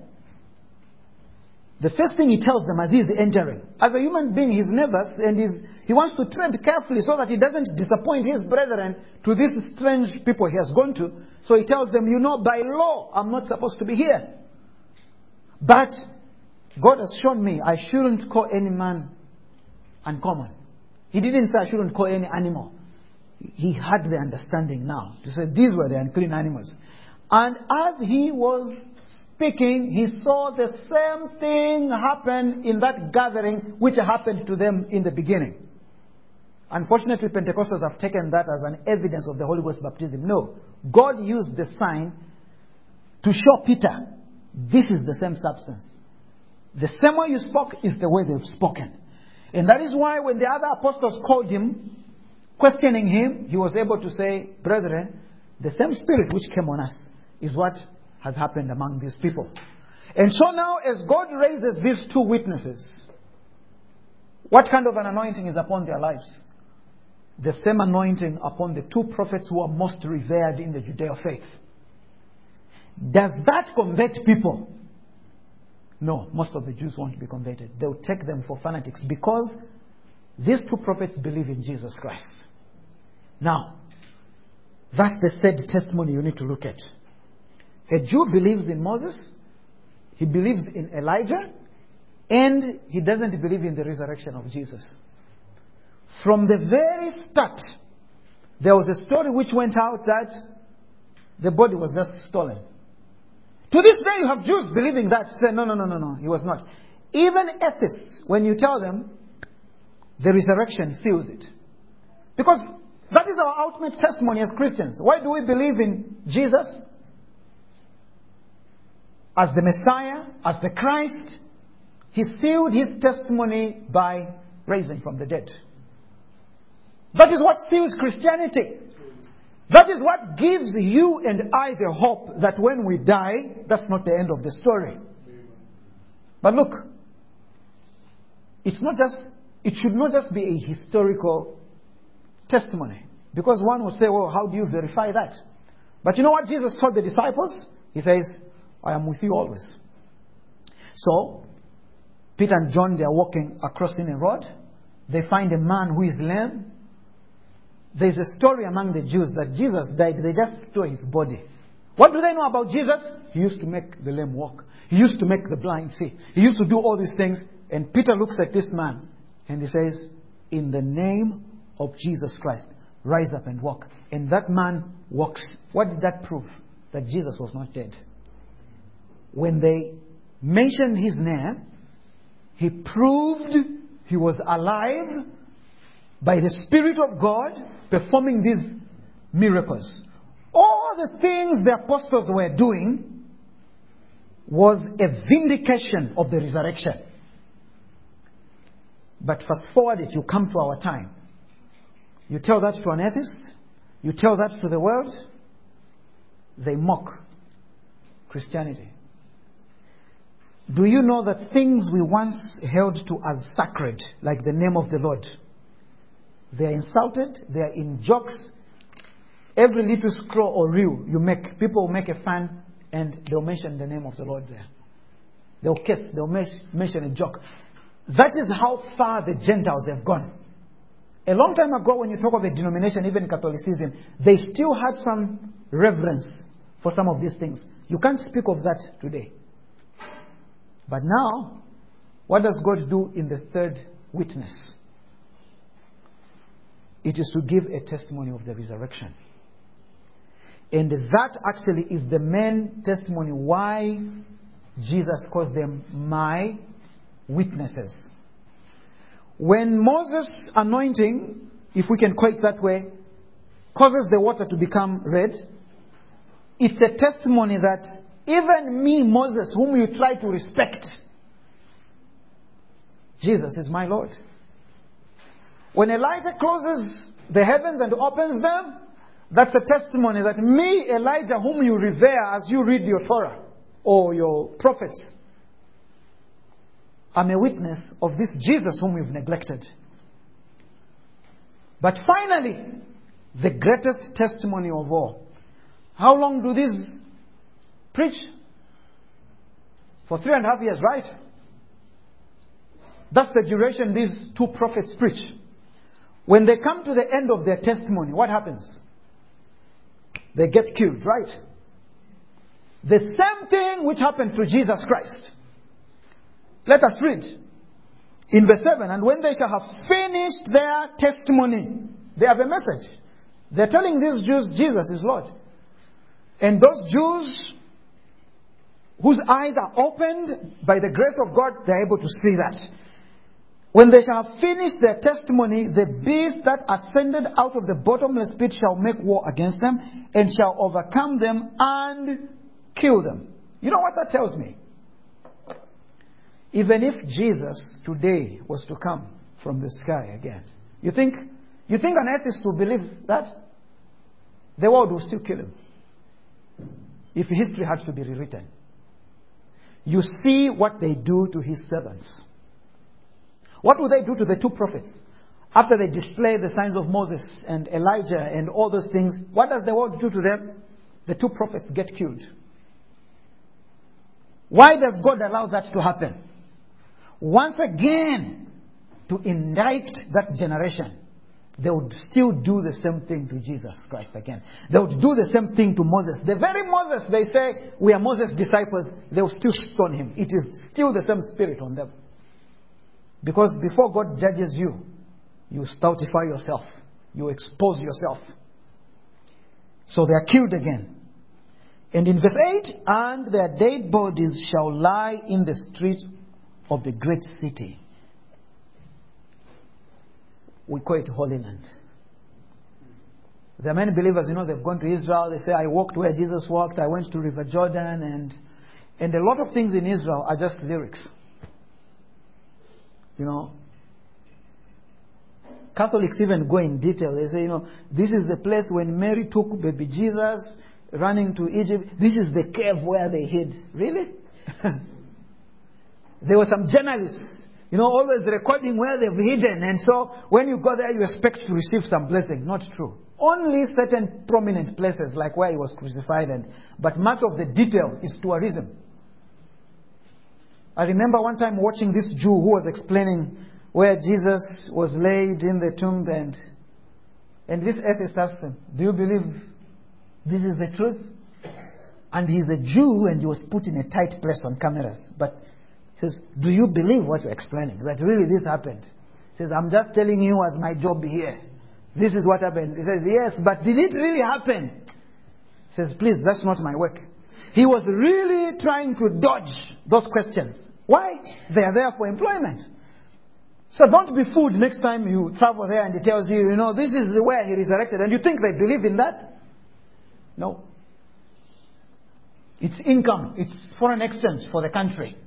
the first thing he tells them as he is entering, as a human being, he's nervous and he wants to tread carefully so that he doesn't disappoint his brethren to these strange people he has gone to. So he tells them, you know, by law, I'm not supposed to be here. But God has shown me I shouldn't call any man uncommon. He didn't say I shouldn't call any animal. He had the understanding now to say these were the unclean animals. And as he was speaking, he saw the same thing happen in that gathering which happened to them in the beginning. Unfortunately, Pentecostals have taken that as an evidence of the Holy Ghost baptism. No. God used the sign to show Peter, this is the same substance. The same way you spoke is the way they've spoken. And that is why when the other apostles called him, questioning him, he was able to say, brethren, the same spirit which came on us is what has happened among these people. And so now, as God raises these 2 witnesses, what kind of an anointing is upon their lives? The same anointing upon the 2 prophets who are most revered in the Judeo faith. Does that convert people? No, most of the Jews won't be converted. They'll take them for fanatics because these 2 prophets believe in Jesus Christ. Now, that's the third testimony you need to look at. A Jew believes in Moses, he believes in Elijah, and he doesn't believe in the resurrection of Jesus. From the very start, there was a story which went out that the body was just stolen. To this day, you have Jews believing that. Say, no, he was not. Even atheists, when you tell them, the resurrection seals it. Because that is our ultimate testimony as Christians. Why do we believe in Jesus as the Messiah, as the Christ? He sealed his testimony by raising from the dead. That is what seals Christianity. That is what gives you and I the hope that when we die, that's not the end of the story. But look, it should not just be a historical testimony. Because one will say, well, how do you verify that? But you know what Jesus told the disciples? He says, I am with you always. So, Peter and John, they are walking across in a road. They find a man who is lame. There's a story among the Jews that Jesus died. They just stole his body. What do they know about Jesus? He used to make the lame walk. He used to make the blind see. He used to do all these things. And Peter looks at this man and he says, in the name of Jesus Christ, rise up and walk. And that man walks. What did that prove? That Jesus was not dead. When they mentioned his name, he proved he was alive by the Spirit of God performing these miracles. All the things the apostles were doing was a vindication of the resurrection. But fast forward it, you come to our time. You tell that to an atheist, you tell that to the world, they mock Christianity. Do you know that things we once held to as sacred, like the name of the Lord, they are insulted, they are in jokes. Every little scroll or reel you make, people will make a fan and they'll mention the name of the Lord there. They'll kiss, they'll mention a joke. That is how far the Gentiles have gone. A long time ago, when you talk of a denomination, even Catholicism, they still had some reverence for some of these things. You can't speak of that today. But now, what does God do in the third witness? It is to give a testimony of the resurrection. And that actually is the main testimony why Jesus calls them my witnesses. When Moses' anointing, if we can call it that way, causes the water to become red, it's a testimony that even me, Moses, whom you try to respect, Jesus is my Lord. When Elijah closes the heavens and opens them, that's a testimony that me, Elijah, whom you revere as you read your Torah or your prophets, I'm a witness of this Jesus whom you've neglected. But finally, the greatest testimony of all. How long do these preach? For 3.5 years, right? That's the duration these two prophets preach. When they come to the end of their testimony, what happens? They get killed, right? The same thing which happened to Jesus Christ. Let us read. In verse 7, and when they shall have finished their testimony, they have a message. They're telling these Jews, Jesus is Lord. And those Jews whose eyes are opened by the grace of God, they're able to see that. When they shall have finished their testimony, the beast that ascended out of the bottomless pit shall make war against them and shall overcome them and kill them. You know what that tells me? Even if Jesus today was to come from the sky again, you think an atheist will believe that? The world will still kill him. If history had to be rewritten. You see what they do to his servants. What will they do to the two prophets? After they display the signs of Moses and Elijah and all those things, what does the world do to them? The two prophets get killed. Why does God allow that to happen? Once again, to indict that generation, they would still do the same thing to Jesus Christ again. They would do the same thing to Moses. The very Moses, they say, we are Moses' disciples, they will still stone him. It is still the same spirit on them. Because before God judges you, you stultify yourself. You expose yourself. So they are killed again. And in verse 8, and their dead bodies shall lie in the streets of the great city. We call it Holy Land. There are many believers, they've gone to Israel. They say, I walked where Jesus walked. I went to River Jordan. And a lot of things in Israel are just lyrics. Catholics even go in detail. They say, this is the place when Mary took baby Jesus running to Egypt. This is the cave where they hid. Really? There were some journalists always recording where they've hidden. And so when you go there, you expect to receive some blessing. Not true. Only certain prominent places, like where he was crucified. But much of the detail is tourism. I remember one time watching this Jew who was explaining where Jesus was laid in the tomb. And this atheist asked him, do you believe this is the truth? And he's a Jew and he was put in a tight place on cameras. But he says, do you believe what you're explaining? That really this happened? He says, I'm just telling you as my job here. This is what happened. He says, yes, but did it really happen? He says, please, that's not my work. He was really trying to dodge those questions. Why? They are there for employment. So don't be fooled next time you travel there and he tells you, this is where he resurrected. And you think they believe in that? No. It's income. It's foreign exchange for the country.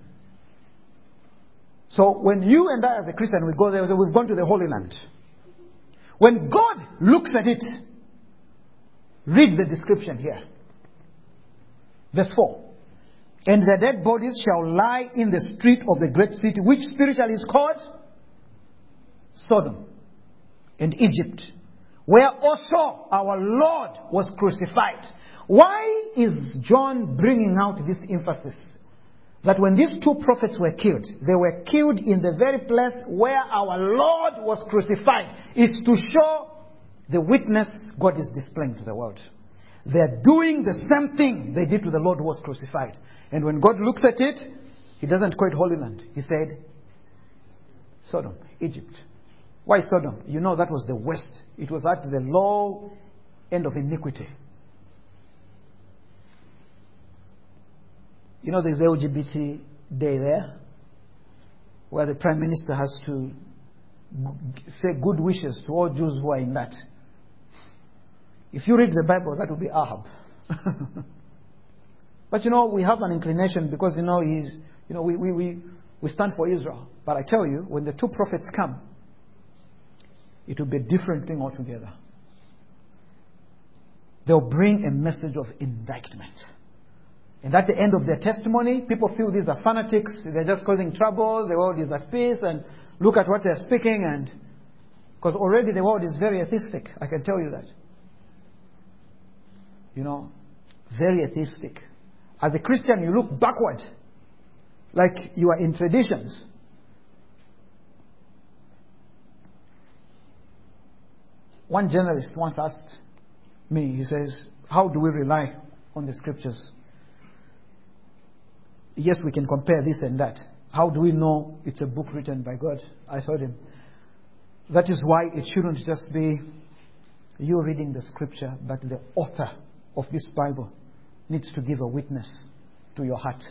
So when you and I as a Christian, we go there, we've gone to the Holy Land. When God looks at it, read the description here. Verse 4. And the dead bodies shall lie in the street of the great city, which spiritually is called Sodom and Egypt, where also our Lord was crucified. Why is John bringing out this emphasis? That when these two prophets were killed, they were killed in the very place where our Lord was crucified. It's to show the witness God is displaying to the world. They're doing the same thing they did to the Lord who was crucified. And when God looks at it, He doesn't call it Holy Land. He said, Sodom, Egypt. Why Sodom? That was the west. It was at the low end of iniquity. There's LGBT day there, where the Prime Minister has to say good wishes to all Jews who are in that. If you read the Bible, that will be Ahab. But we have an inclination because we stand for Israel. But I tell you, when the two prophets come, it will be a different thing altogether. They'll bring a message of indictment. And at the end of their testimony, people feel these are fanatics. They're just causing trouble. The world is at peace. And look at what they're speaking. And because already the world is very atheistic. I can tell you that. Very atheistic. As a Christian, you look backward. Like you are in traditions. One journalist once asked me, he says, how do we rely on the scriptures? Yes, we can compare this and that. How do we know it's a book written by God? I told him, that is why it shouldn't just be you reading the scripture, but the author of this Bible needs to give a witness to your heart.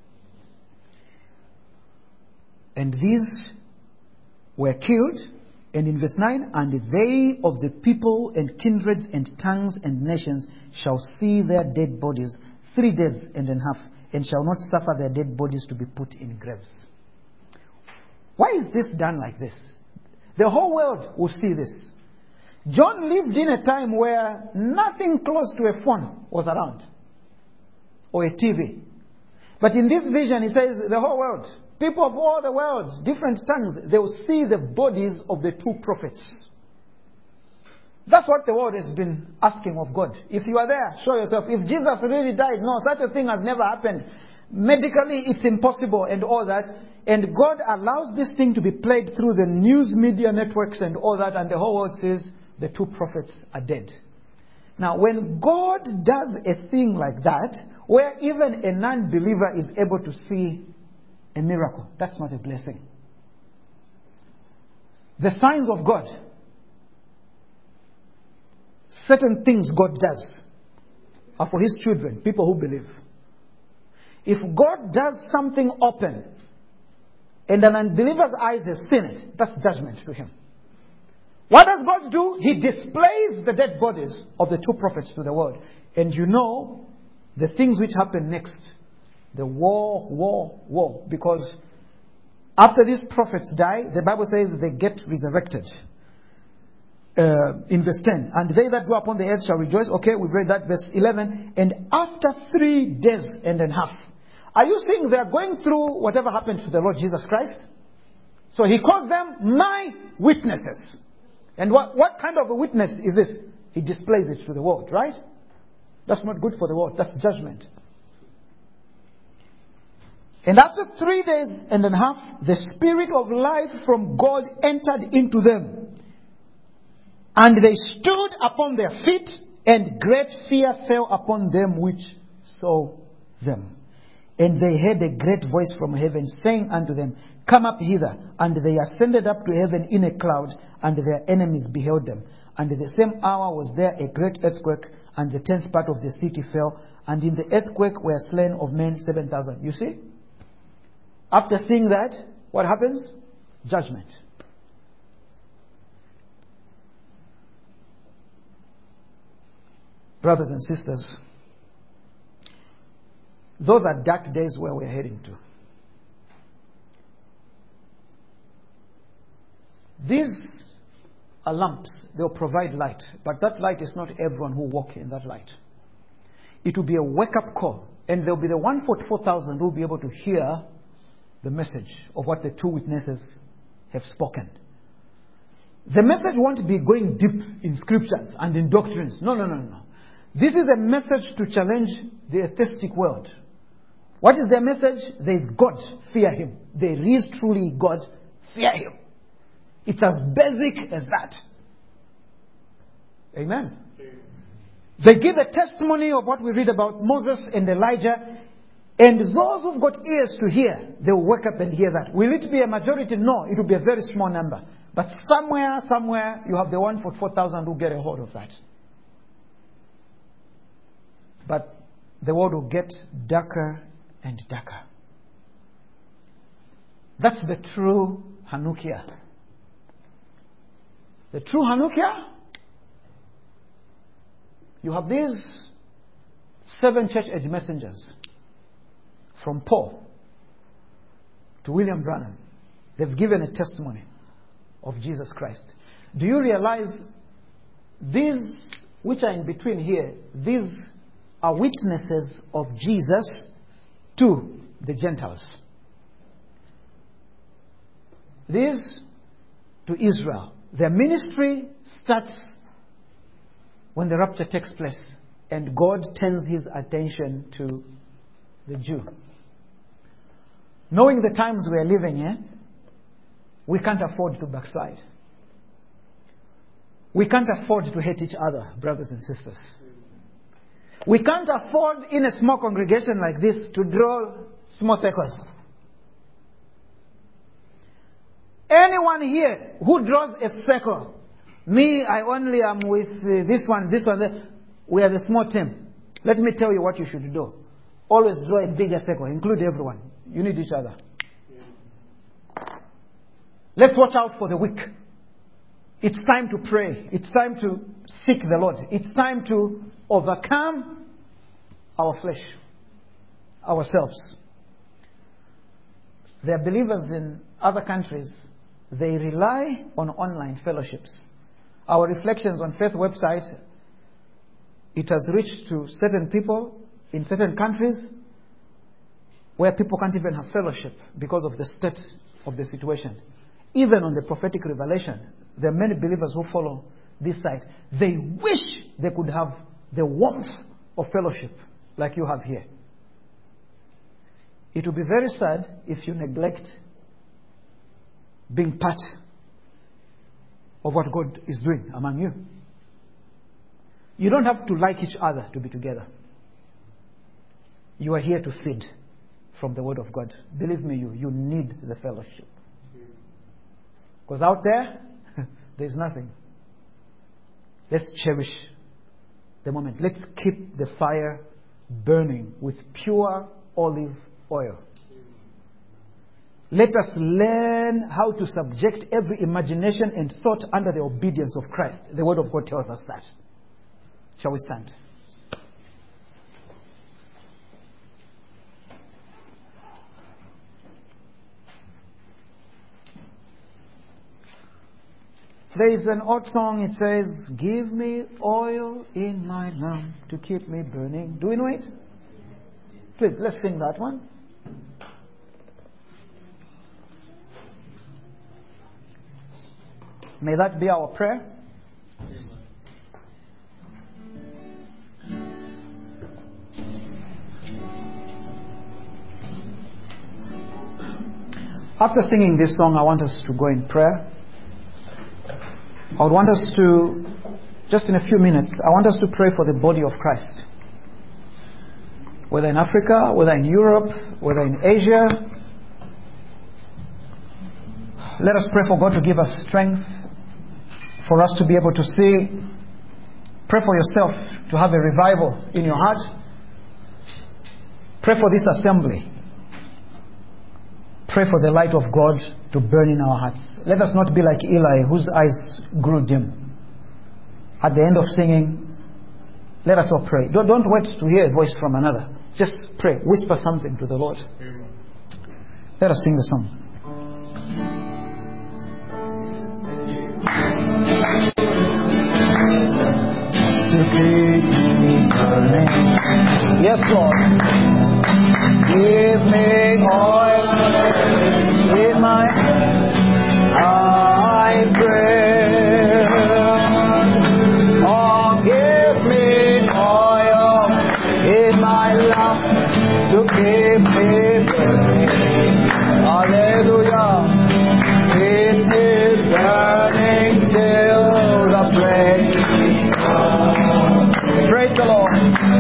And these were killed, and in verse 9, and they of the people and kindreds and tongues and nations shall see their dead bodies 3 days and a half, and shall not suffer their dead bodies to be put in graves. Why is this done like this? The whole world will see this. John lived in a time where nothing close to a phone was around, or a TV. But in this vision, he says the whole world, people of all the world, different tongues, they will see the bodies of the two prophets. That's what the world has been asking of God. If you are there, show yourself. If Jesus really died, no, such a thing has never happened. Medically, it's impossible and all that. And God allows this thing to be played through the news media networks and all that, and the whole world says the two prophets are dead. Now, when God does a thing like that, where even a non-believer is able to see a miracle, that's not a blessing. The signs of God, certain things God does, are for His children, people who believe. If God does something open, and an unbeliever's eyes have seen it, that's judgment to him. What does God do? He displays the dead bodies of the two prophets to the world. And the things which happen next. The war. Because after these prophets die, the Bible says they get resurrected. In verse 10. And they that go upon the earth shall rejoice. Okay, we've read that. Verse 11. And after 3 days and a half. Are you saying they are going through whatever happened to the Lord Jesus Christ? So he calls them my witnesses. And what kind of a witness is this? He displays it to the world, right? That's not good for the world. That's judgment. And after 3 days and a half, the Spirit of life from God entered into them. And they stood upon their feet, and great fear fell upon them which saw them. And they heard a great voice from heaven saying unto them, Come up hither. And they ascended up to heaven in a cloud, and their enemies beheld them. And at the same hour was there a great earthquake, and the 10th part of the city fell, and in the earthquake were slain of men 7,000. You see? After seeing that, what happens? Judgment. Brothers and sisters, those are dark days where we're heading to. These are lamps. They'll provide light. But that light is not everyone who walk in that light. It will be a wake-up call. And there'll be the 144,000 who will be able to hear the message of what the two witnesses have spoken. The message won't be going deep in scriptures and in doctrines. No. This is a message to challenge the atheistic world. What is their message? There is God, fear Him. There is truly God, fear Him. It's as basic as that. Amen. They give a testimony of what we read about Moses and Elijah. And those who've got ears to hear, they will wake up and hear that. Will it be a majority? No, it will be a very small number. But somewhere, you have the 144,000 who get a hold of that. But the world will get darker and darker. That's the true Hanukkah. The true Hanukkah, you have these 7 church age messengers. From Paul to William Branham. They've given a testimony of Jesus Christ. Do you realize these which are in between here, these are witnesses of Jesus to the Gentiles. These to Israel. Their ministry starts when the rapture takes place and God turns His attention to the Jew. Knowing the times we are living in, we can't afford to backslide. We can't afford to hate each other, brothers and sisters. We can't afford in a small congregation like this to draw small circles. Anyone here who draws a circle, me, I only am with this one, we are the small team. Let me tell you what you should do. Always draw a bigger circle. Include everyone. You need each other. Let's watch out for the weak. It's time to pray. It's time to seek the Lord. It's time to overcome our flesh, ourselves. There are believers in other countries. They rely on online fellowships. Our Reflections on Faith website, it has reached to certain people in certain countries where people can't even have fellowship because of the state of the situation. Even on the prophetic revelation, there are many believers who follow this site. They wish they could have the warmth of fellowship like you have here. It will be very sad if you neglect being part of what God is doing among you. You don't have to like each other to be together. You are here to feed from the Word of God. Believe me, you need the fellowship. Because out there, there's nothing. Let's cherish the moment. Let's keep the fire burning with pure olive oil. Let us learn how to subject every imagination and thought under the obedience of Christ. The Word of God tells us that. Shall we stand? There is an old song, it says, "Give me oil in my lamp to keep me burning." Do we know it? Please, let's sing that one. May that be our prayer. After singing this song, I want us to go in prayer. I would want us to, just in a few minutes, I want us to pray for the body of Christ. Whether in Africa, whether in Europe, whether in Asia. Let us pray for God to give us strength, for us to be able to see. Pray for yourself to have a revival in your heart. Pray for this assembly. Pray for the light of God to burn in our hearts. Let us not be like Eli, whose eyes grew dim. At the end of singing, let us all pray. Don't wait to hear a voice from another. Just pray. Whisper something to the Lord. Let us sing the song. To keep me burning. Yes, Lord. Give me oil in my I pray. Oh, give me oil in my lamp to keep me burning. Hallelujah. It is burning till the break. Praise the Lord.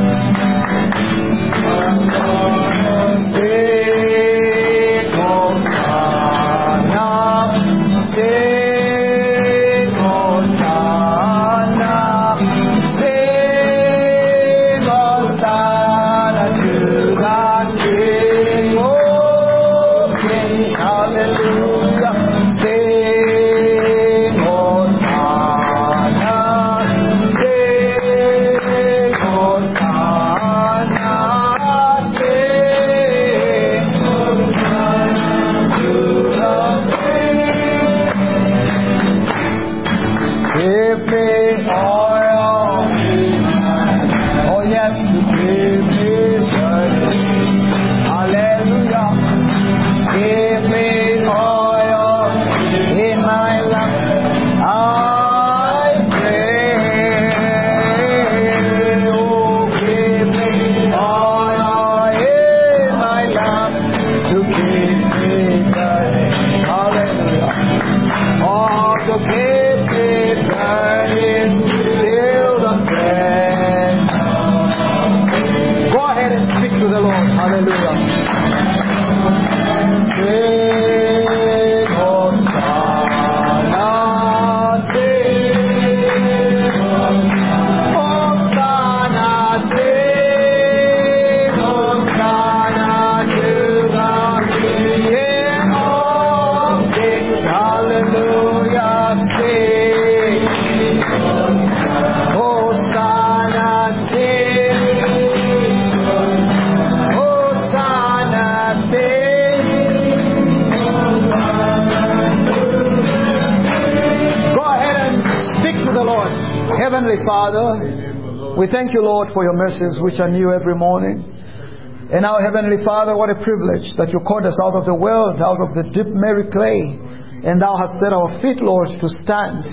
Heavenly Father, we thank you, Lord, for your mercies which are new every morning. And now, Heavenly Father, what a privilege that you called us out of the world, out of the deep merry clay, and thou hast set our feet, Lord, to stand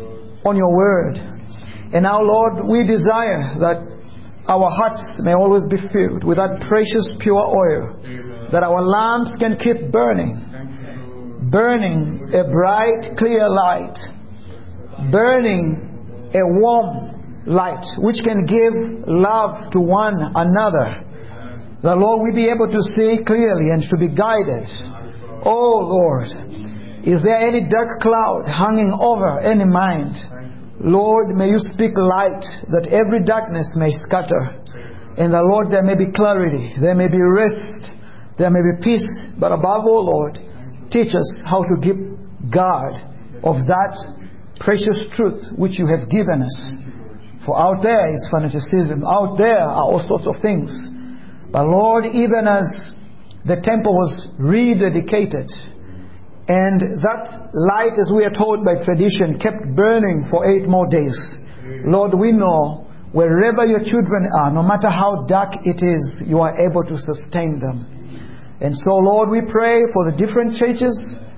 on your word. And now, Lord, we desire that our hearts may always be filled with that precious pure oil, that our lamps can keep burning a bright, clear light, burning a warm light which can give love to one another. The Lord, we be able to see clearly and to be guided. Oh Lord, is there any dark cloud hanging over any mind? Lord, may you speak light that every darkness may scatter. And the Lord, there may be clarity, there may be rest, there may be peace. But above all, Lord, teach us how to keep guard of that precious truth which you have given us. For out there is fanaticism, out there are all sorts of things. But Lord, even as the temple was rededicated, and that light, as we are told by tradition, kept burning for 8 more days, Lord, we know wherever your children are, no matter how dark it is, you are able to sustain them. And so, Lord, we pray for the different churches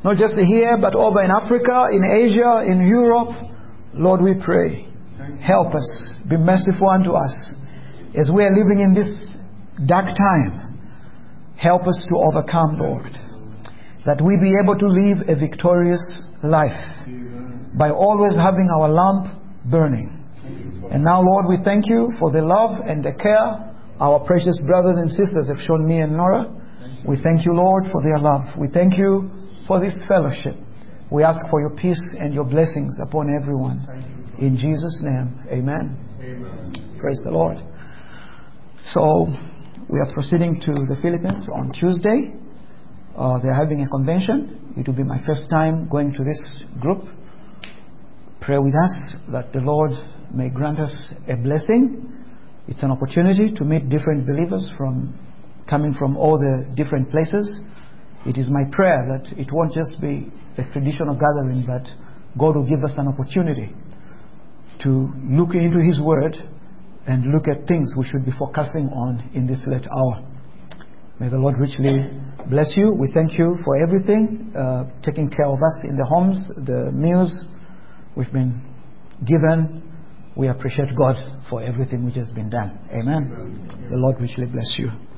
not just here, but over in Africa, in Asia, in Europe. Lord, we pray, help us, be merciful unto us. As we are living in this dark time, help us to overcome, Lord, that we be able to live a victorious life by always having our lamp burning. And now, Lord, we thank you for the love and the care our precious brothers and sisters have shown me and Nora. We thank you, Lord, for their love. We thank you for this fellowship. We ask for your peace and your blessings upon everyone. In Jesus' name, amen. Amen. Praise the Lord. So, we are proceeding to the Philippines on Tuesday. They're having a convention. It will be my first time going to this group. Pray with us that the Lord may grant us a blessing. It's an opportunity to meet different believers coming from all the different places. It is my prayer that it won't just be a traditional gathering, but God will give us an opportunity to look into His Word and look at things we should be focusing on in this late hour. May the Lord richly bless you. We thank you for everything, taking care of us in the homes, the meals we've been given. We appreciate God for everything which has been done. Amen. The Lord richly bless you.